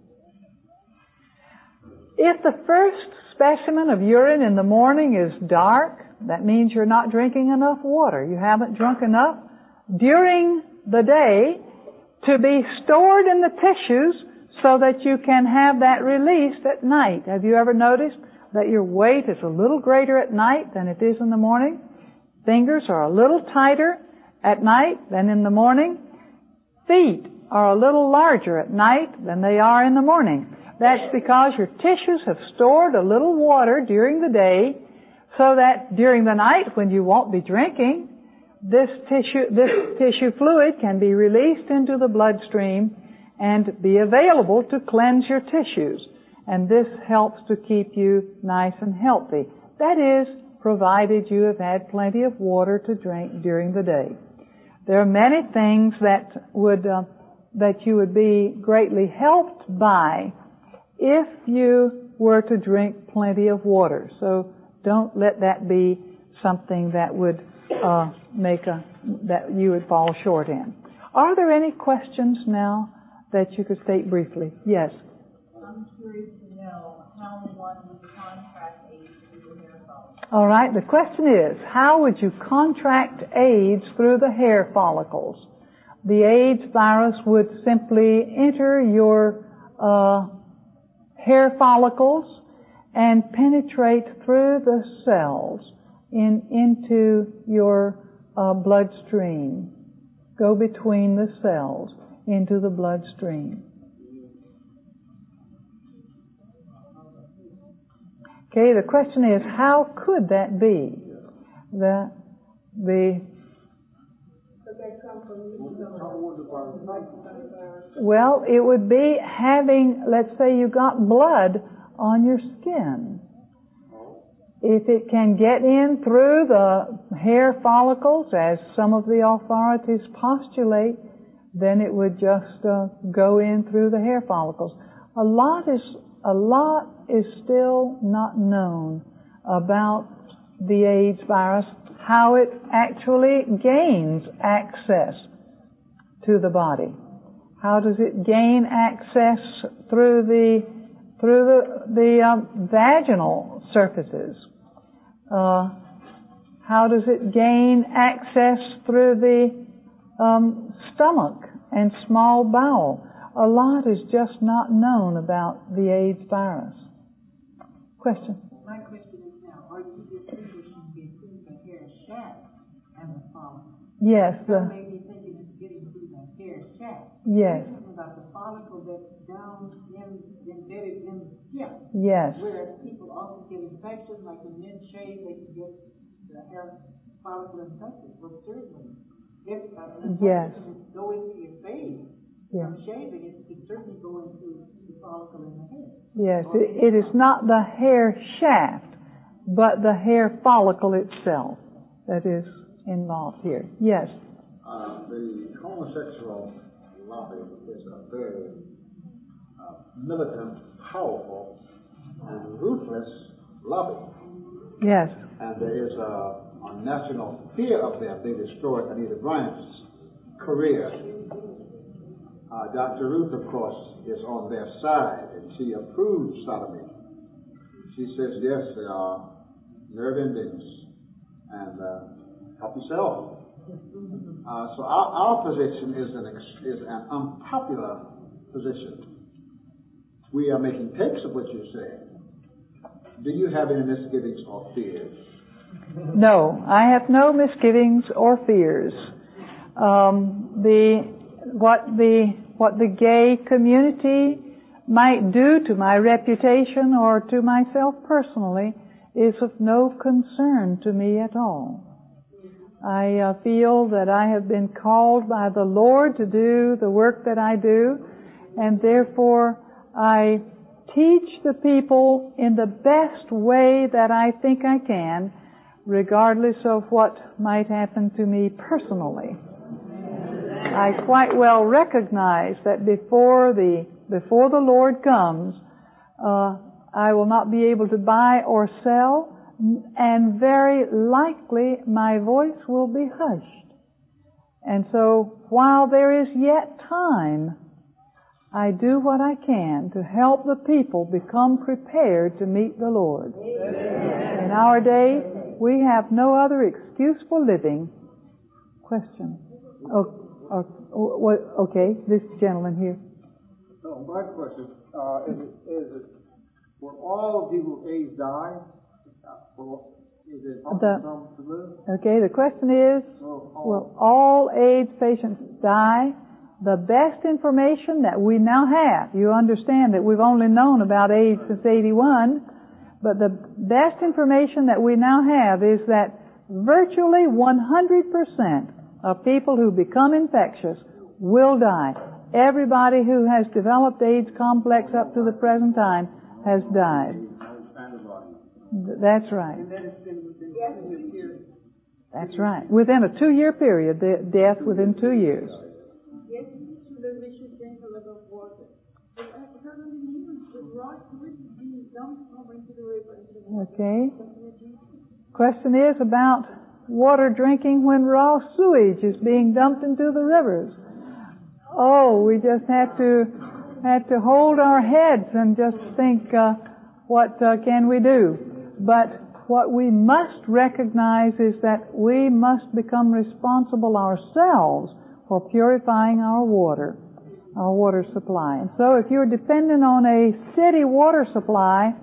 S1: If the first specimen of urine in the morning is dark, that means you're not drinking enough water. You haven't drunk enough during the day to be stored in the tissues so that you can have that released at night. Have you ever noticed that your weight is a little greater at night than it is in the morning? Fingers are a little tighter at night than in the morning. Feet are a little larger at night than they are in the morning. That's because your tissues have stored a little water during the day so that during the night when you won't be drinking, this tissue fluid can be released into the bloodstream and be available to cleanse your tissues. And this helps to keep you nice and healthy. That is, provided you have had plenty of water to drink during the day. There are many things that you would be greatly helped by if you were to drink plenty of water. So don't let that be something that would that you would fall short in. Are there any questions now that you could state briefly? Yes.
S2: I'm curious to know how one would contract AIDS through the hair follicles.
S1: All right. The question is, how would you contract AIDS through the hair follicles? The AIDS virus would simply enter your hair follicles and penetrate through the cells into your bloodstream. Go between the cells into the bloodstream. Okay, the question is, how could that be? Well, it would be having, let's say you got blood on your skin. If it can get in through the hair follicles, as some of the authorities postulate, then it would just go in through the hair follicles. A lot is still not known about the AIDS virus, how it actually gains access to the body. How does it gain access through through the vaginal surfaces. How does it gain access through the stomach and small bowel? A lot is just not known about the AIDS virus. Question?
S3: My question is now, are you distinguishing between the hair shaft and the follicle?
S1: Yes.
S3: Some may be thinking it's getting through the hair shaft.
S1: Yes.
S3: You're talking about the follicle that's down embedded in the skin.
S1: Yes.
S3: Whereas people also get infections, like when men shave, they can get the hair follicle infected. Well, certainly, if an
S1: Yes.
S3: infection is going to your face,
S1: Yes.
S3: from shaving, it can certainly go into the follicle in the hair.
S1: Yes. It is not the hair shaft, but the hair follicle itself that is involved here. Yes.
S4: The homosexual lobby is a very militant, powerful, and ruthless lobby.
S1: Yes.
S4: And there is a national fear of them. They destroyed Anita Bryant's career. Dr. Ruth, of course, is on their side, and she approves sodomy. She says, yes, there are nerve endings, and help yourself. So our position is an unpopular position. We are making takes of what you say. Do you have any misgivings or fears?
S1: No, I have no misgivings or fears. What the gay community might do to my reputation or to myself personally is of no concern to me at all. I feel that I have been called by the Lord to do the work that I do, and therefore I teach the people in the best way that I think I can, regardless of what might happen to me personally. I quite well recognize that before the Lord comes, I will not be able to buy or sell, and very likely my voice will be hushed. And so, while there is yet time, I do what I can to help the people become prepared to meet the Lord. Amen. In our day, we have no other excuse for living. Question? Okay, this gentleman here.
S5: So my question is it will all people with AIDS die? Is it possible to live?
S1: Okay, the question is, will all AIDS patients die? The best information that we now have, you understand that we've only known about AIDS since 81, but the best information that we now have is that virtually 100% of people who become infectious will die. Everybody who has developed AIDS complex up to the present time has died. That's right. That's right. Within a 2-year period, death within 2 years.
S2: Yes, we should drink a lot of water. But I heard on the news that raw sewage is being dumped over into the river.
S1: Okay. Question is about water drinking when raw sewage is being dumped into the rivers. Oh, we just have to hold our heads and just think, what can we do? But what we must recognize is that we must become responsible ourselves for purifying our water supply. And so if you're dependent on a city water supply,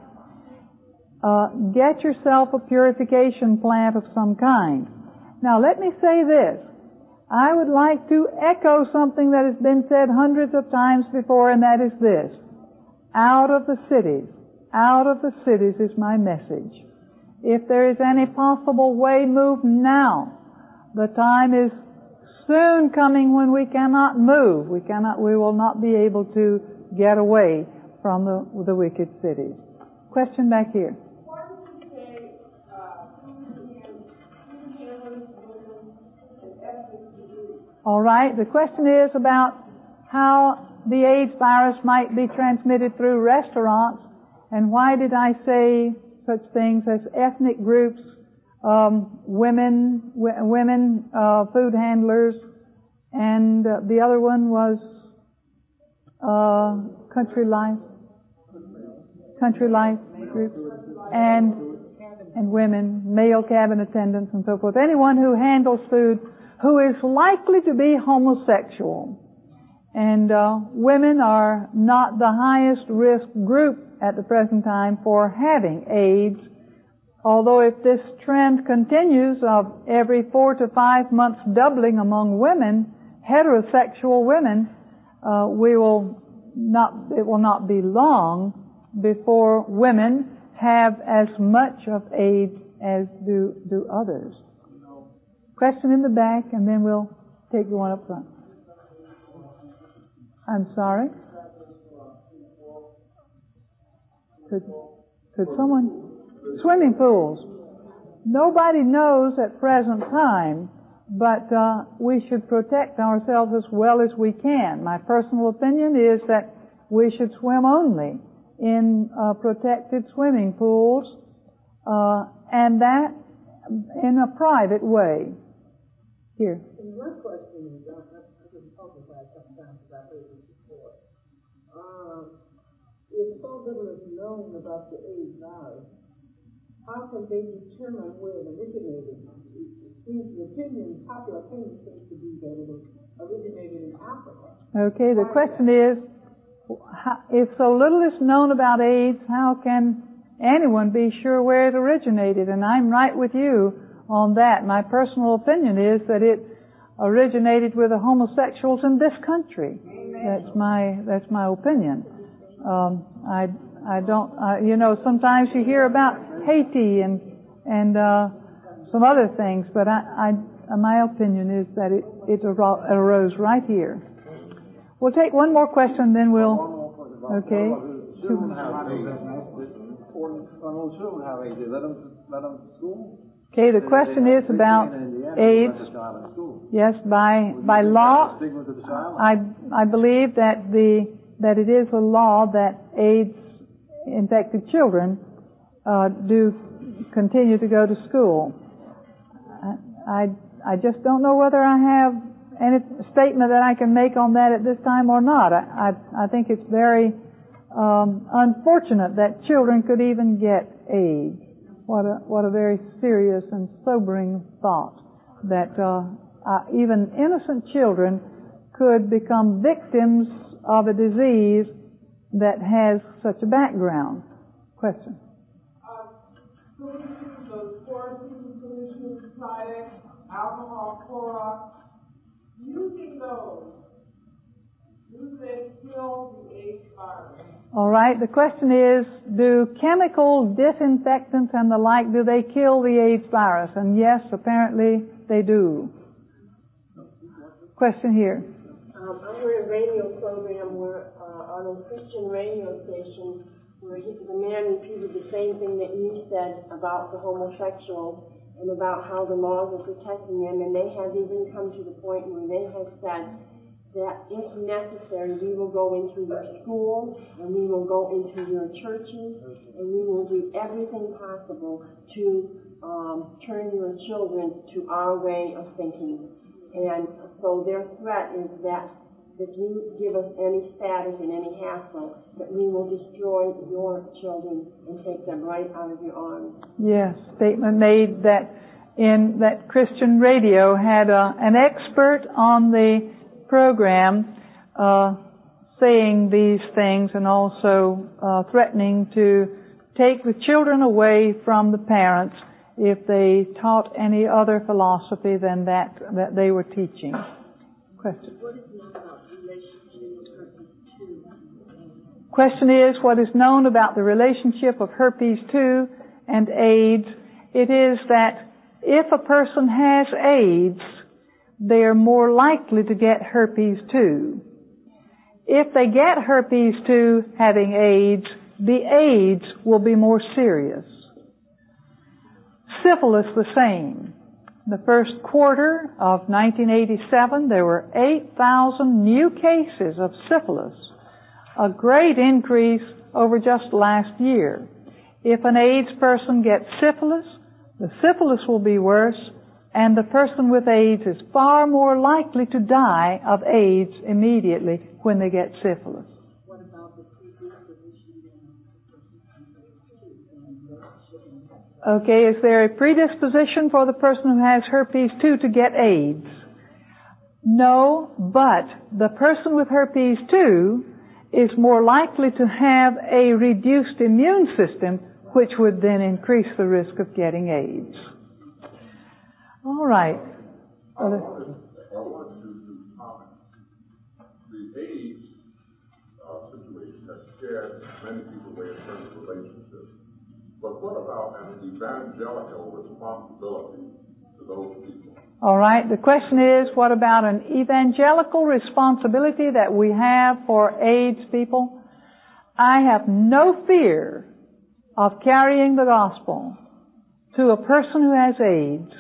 S1: get yourself a purification plant of some kind. Now let me say this. I would like to echo something that has been said hundreds of times before, and that is this. Out of the cities is my message. If there is any possible way, move now. The time is soon coming when we cannot move. We will not be able to get away from the wicked cities. Question back here. All right, the question is about how the AIDS virus might be transmitted through restaurants, and why did I say such things as ethnic groups, women, food handlers, and the other one was country life. country life group, and women, male cabin attendants and so forth. Anyone who handles food who is likely to be homosexual. And women are not the highest risk group at the present time for having AIDS. Although if this trend continues of every 4 to 5 months doubling among women, heterosexual women, it will not be long before women have as much of AIDS as do others. Question in the back, and then we'll take the one up front. I'm sorry? Could someone... Swimming pools. Nobody knows at present time, but we should protect ourselves as well as we can. My personal opinion is that we should swim only in protected swimming pools, and that in a private way. Here.
S3: My question is, I've been talking about it sometimes because I've heard this before. If so little is known about the AIDS virus, how can they determine where it originated? Popular opinion seems to be that it originated in Africa.
S1: Okay, the question is, if so little is known about AIDS, how can anyone be sure where it originated? And I'm right with you on that. My personal opinion is that it originated with the homosexuals in this country. That's my opinion. Sometimes you hear about Haiti and some other things, but my opinion is that it arose right here. We'll take one more question, then we'll... Okay.
S5: Children have AIDS. Children have AIDS. Let them to school.
S1: Okay, the question is about AIDS. Yes, by law, I believe that it is a law that AIDS-infected children do continue to go to school. I just don't know whether I have any statement that I can make on that at this time or not. I think it's very unfortunate that children could even get AIDS. What a very serious and sobering thought that even innocent children could become victims of a disease that has such a background. Question.
S6: Those quarantine solutions, Cydex, alcohol, Clorox, using those, do they kill the AIDS virus?
S1: All right, the question is, do chemical disinfectants and the like, do they kill the AIDS virus? And yes, apparently they do. Question here.
S7: I heard a radio program where on a Christian radio station where the man repeated the same thing that you said about the homosexual and about how the laws are protecting them, and they have even come to the point where they have said that if necessary, we will go into your schools and we will go into your churches and we will do everything possible to turn your children to our way of thinking. And so their threat is that if you give us any status and any hassle, that we will destroy your children and take them right out of your arms.
S1: Yes, statement made that Christian radio had an expert on the program saying these things and also threatening to take the children away from the parents if they taught any other philosophy than that they were teaching. Question.
S2: What is known about the relationship of herpes 2?
S1: Question is, what is known about the relationship of herpes 2 and AIDS? It is that if a person has AIDS, they are more likely to get herpes 2. If they get herpes 2 having AIDS, the AIDS will be more serious. Syphilis the same. The first quarter of 1987, there were 8,000 new cases of syphilis, a great increase over just last year. If an AIDS person gets syphilis, the syphilis will be worse, and the person with AIDS is far more likely to die of AIDS immediately when they get syphilis.
S2: What about the predisposition?
S1: Okay, is there a predisposition for the person who has herpes 2 to get AIDS? No, but the person with herpes 2 is more likely to have a reduced immune system, which would then increase the risk of getting AIDS. All right.
S8: I wanted to comment. The AIDS situation has scared many people away in terms of relationships. But what about an evangelical responsibility to those people?
S1: All right. The question is, what about an evangelical responsibility that we have for AIDS people? I have no fear of carrying the gospel to a person who has AIDS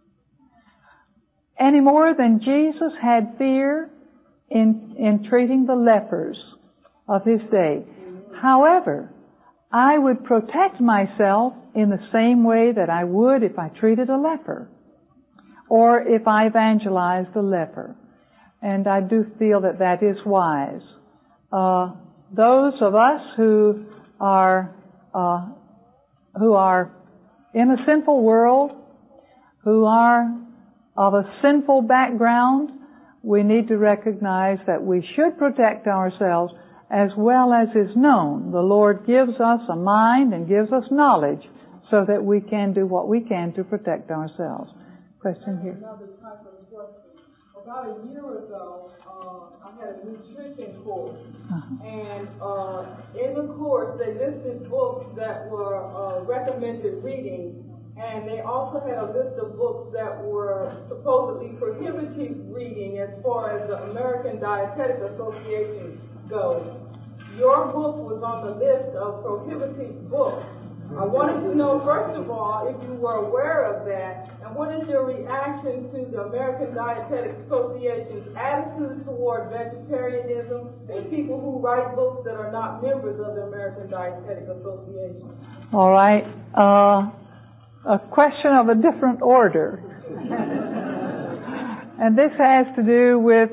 S1: any more than Jesus had fear in treating the lepers of his day. However, I would protect myself in the same way that I would if I treated a leper or if I evangelized a leper. And I do feel that that is wise. Those of us who are in a sinful world, who are of a sinful background, we need to recognize that we should protect ourselves as well as is known. The Lord gives us a mind and gives us knowledge so that we can do what we can to protect ourselves. Question here.
S6: Another type of question. About a year ago, I had a nutrition course. And in the course, they listed books that were recommended reading. And they also had a list of books that were supposedly prohibited reading as far as the American Dietetic Association goes. Your book was on the list of prohibited books. I wanted to know, first of all, if you were aware of that, and what is your reaction to the American Dietetic Association's attitude toward vegetarianism and people who write books that are not members of the American Dietetic Association?
S1: All right. A question of a different order. And this has to do with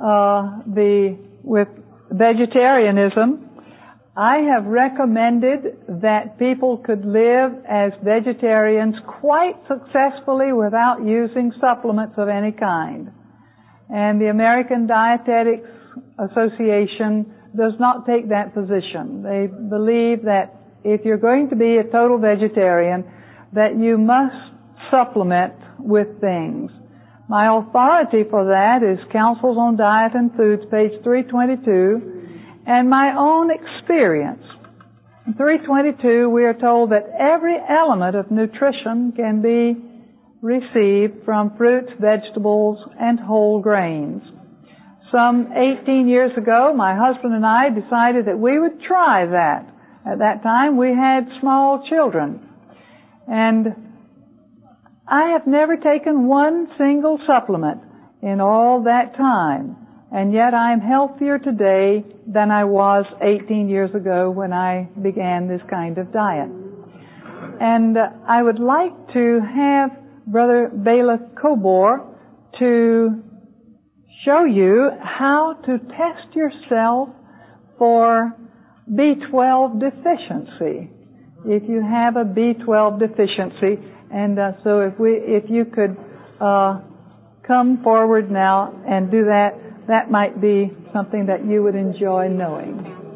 S1: with vegetarianism. I have recommended that people could live as vegetarians quite successfully without using supplements of any kind. And the American Dietetics Association does not take that position. They believe that if you're going to be a total vegetarian, that you must supplement with things. My authority for that is Counsels on Diet and Foods, page 322, and my own experience. In 322, we are told that every element of nutrition can be received from fruits, vegetables, and whole grains. Some 18 years ago, my husband and I decided that we would try that. At that time, we had small children. And I have never taken one single supplement in all that time. And yet I am healthier today than I was 18 years ago when I began this kind of diet. And I would like to have Brother Bela Kobor to show you how to test yourself for B12 deficiency. If you have a B12 deficiency, and so if you could come forward now and do that, that might be something that you would enjoy knowing.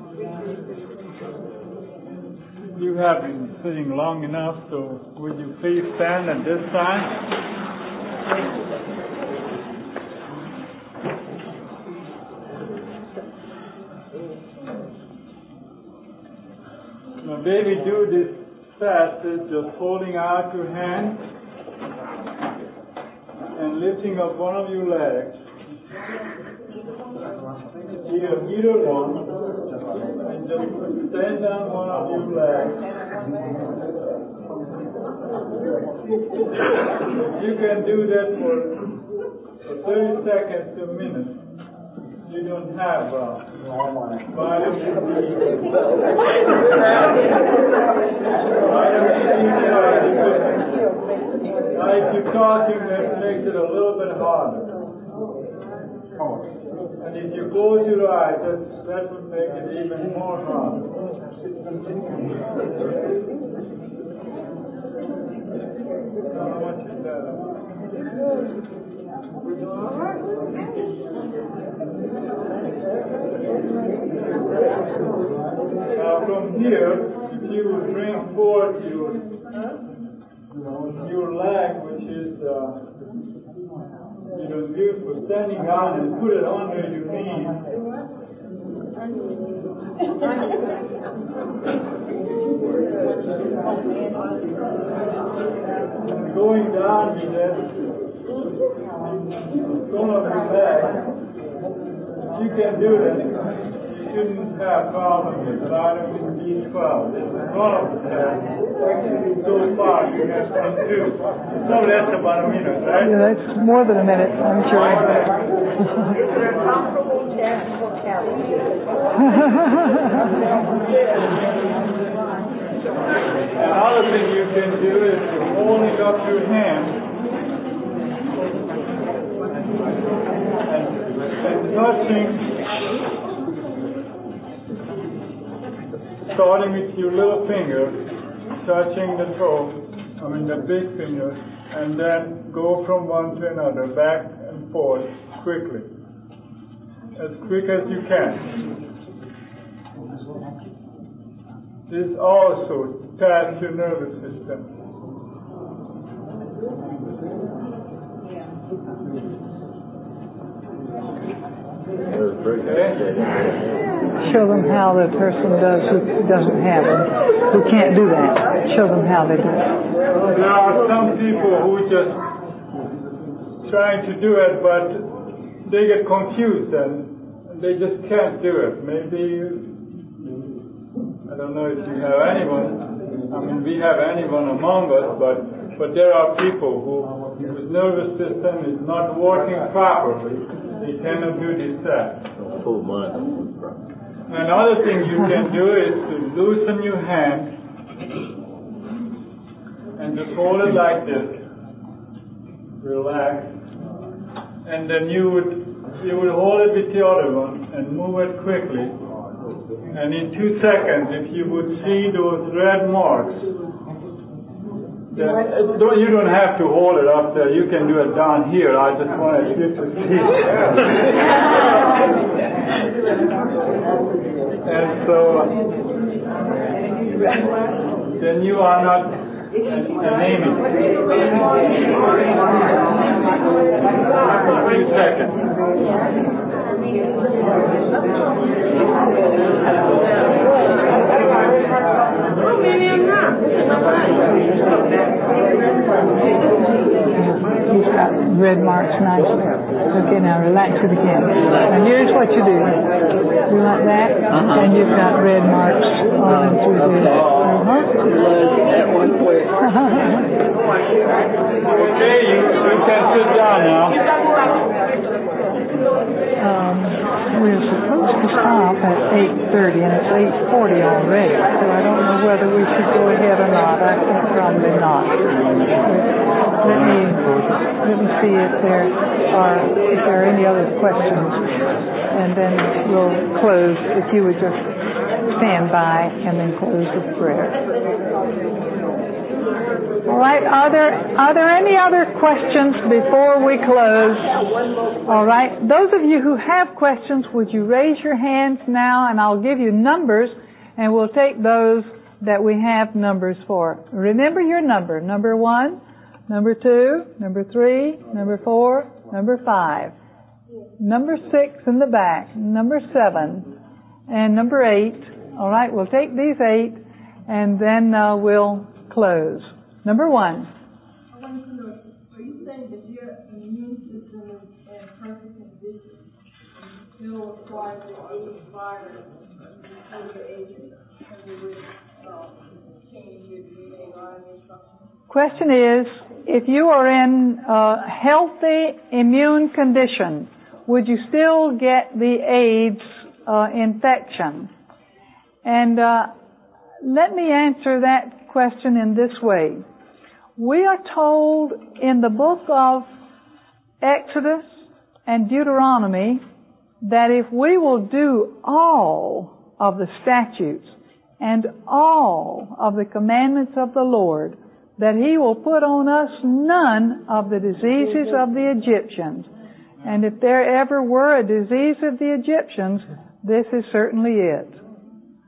S9: You have been sitting long enough, so would you please stand at this time? Now, baby, do this fast is just holding out your hand and lifting up one of your legs. Either one, and just stand on one of your legs. You can do that for 30 seconds to a minute. You don't have vitamin D. If you're talking, that makes it a little bit harder. And if you close your eyes, that would make it even more harder. now from here, if you would bring forth your leg, which is used for standing down, and put it under your knee. Going down with it, front of your leg, you can do that. You shouldn't have problems with vitamin B12. This is one of the tests. Actually, so far you have done two. So that's about a minute, right?
S1: Yeah, that's more than a minute, I'm sure.
S2: Is it a comparable test for calories?
S9: Another thing you can do is to hold it up your hand and touching, starting with your little finger, touching the toe, the big finger, and then go from one to another, back and forth, quickly. As quick as you can. This also taps your nervous system.
S1: Show them how the person does who doesn't have it, who can't do that. Show them how they do it.
S9: There are some people who just trying to do it, but they get confused and they just can't do it. Maybe, I don't know if you have anyone, we have anyone among us, but there are people whose nervous system is not working properly. They cannot do this test. Another thing you can do is to loosen your hand and just hold it like this. Relax. And then you would hold it with the other one and move it quickly. And in 2 seconds, if you would see those red marks, then you don't have to hold it up there. You can do it down here. I just wanted you to see. And so, then you are not anemic. 3 seconds.
S1: He's got red marks nicely. Okay, now relax it again. Now here's what you do. You like that? And you've got red marks all into this.
S9: Okay, you can sit down now.
S1: We're supposed to stop at 8:30 and it's 8:40 already, so I don't know whether we should go ahead or not. I think probably not. Let me see if there are any other questions, and then we'll close. If you would just stand by and then close with prayer. All right, are there any other questions before we close? All right, those of you who have questions, would you raise your hands now, and I'll give you numbers, and we'll take those that we have numbers for. Remember your number. Number 1, number 2, number 3, number 4, number 5, number 6 in the back, number 7, and number 8. All right, we'll take these 8, and then we'll close. Number 1.
S2: I wanted to know, are you saying that your immune system is in perfect condition and still requires the AIDS virus because your agent would change your DNA RNA structure?
S1: Question is, if you are in a healthy immune condition, would you still get the AIDS infection? And let me answer that question in this way. We are told in the book of Exodus and Deuteronomy that if we will do all of the statutes and all of the commandments of the Lord, that He will put on us none of the diseases of the Egyptians. And if there ever were a disease of the Egyptians, this is certainly it.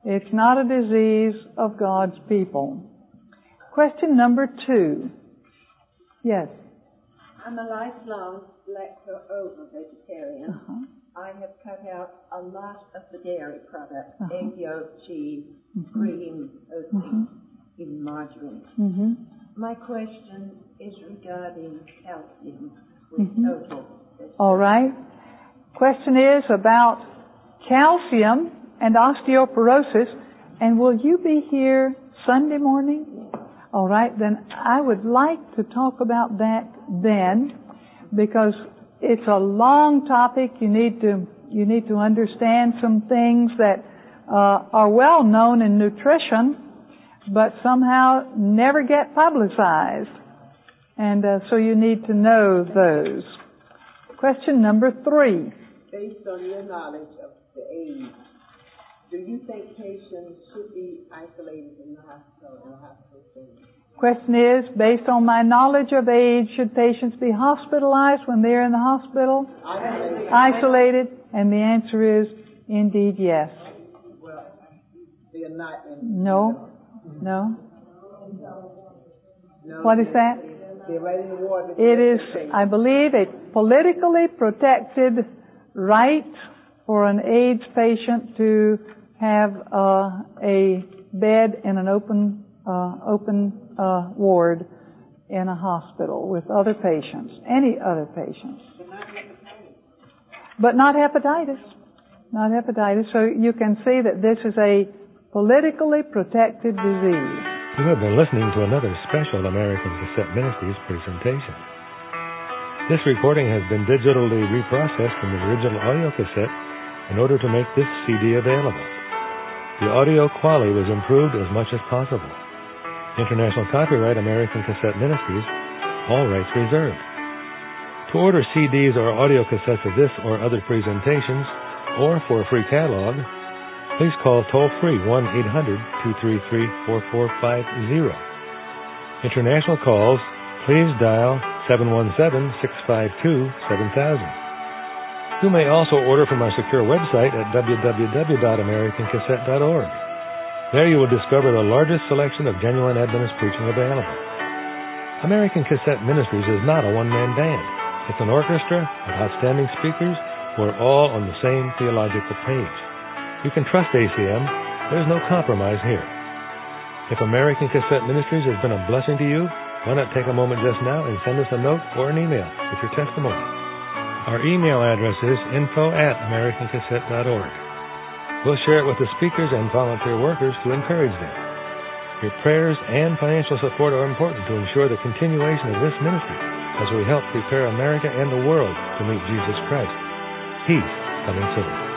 S1: It's not a disease of God's people. Question number 2. Yes.
S10: I'm a lifelong lacto-ovo vegetarian. I have cut out a lot of the dairy products, egg yolk, cheese, cream, those things, even margarine. My question is regarding calcium with total.
S1: All right. Question is about calcium and osteoporosis. And will you be here Sunday morning? All right, then I would like to talk about that then, because it's a long topic. You need to understand some things that are well known in nutrition, but somehow never get publicized. And so you need to know those. Question number 3.
S3: Based on your knowledge of the AIDS, do you think patients should be isolated in the hospital setting?
S1: Question is, based on my knowledge of AIDS, should patients be hospitalized when they're in the hospital? Isolated? And the answer is, indeed, yes.
S3: Well, they're not
S1: No. What is that?
S3: They're right in the ward.
S1: It is, I believe, a politically protected right for an AIDS patient to have a bed in an open ward in a hospital with other patients, any other patients. But not hepatitis. Not hepatitis. So you can see that this is a politically protected disease.
S11: You have been listening to another special American Cassette Ministries presentation. This recording has been digitally reprocessed from the original audio cassette in order to make this CD available. The audio quality was improved as much as possible. International copyright American Cassette Ministries, all rights reserved. To order CDs or audio cassettes of this or other presentations, or for a free catalog, please call toll-free 1-800-233-4450. International calls, please dial 717-652-7000. You may also order from our secure website at www.americancassette.org. There you will discover the largest selection of genuine Adventist preaching available. American Cassette Ministries is not a one-man band. It's an orchestra of outstanding speakers who are all on the same theological page. You can trust ACM. There's no compromise here. If American Cassette Ministries has been a blessing to you, why not take a moment just now and send us a note or an email with your testimony. Our email address is info@americancassette.org. We'll share it with the speakers and volunteer workers to encourage them. Your prayers and financial support are important to ensure the continuation of this ministry as we help prepare America and the world to meet Jesus Christ. He's coming soon.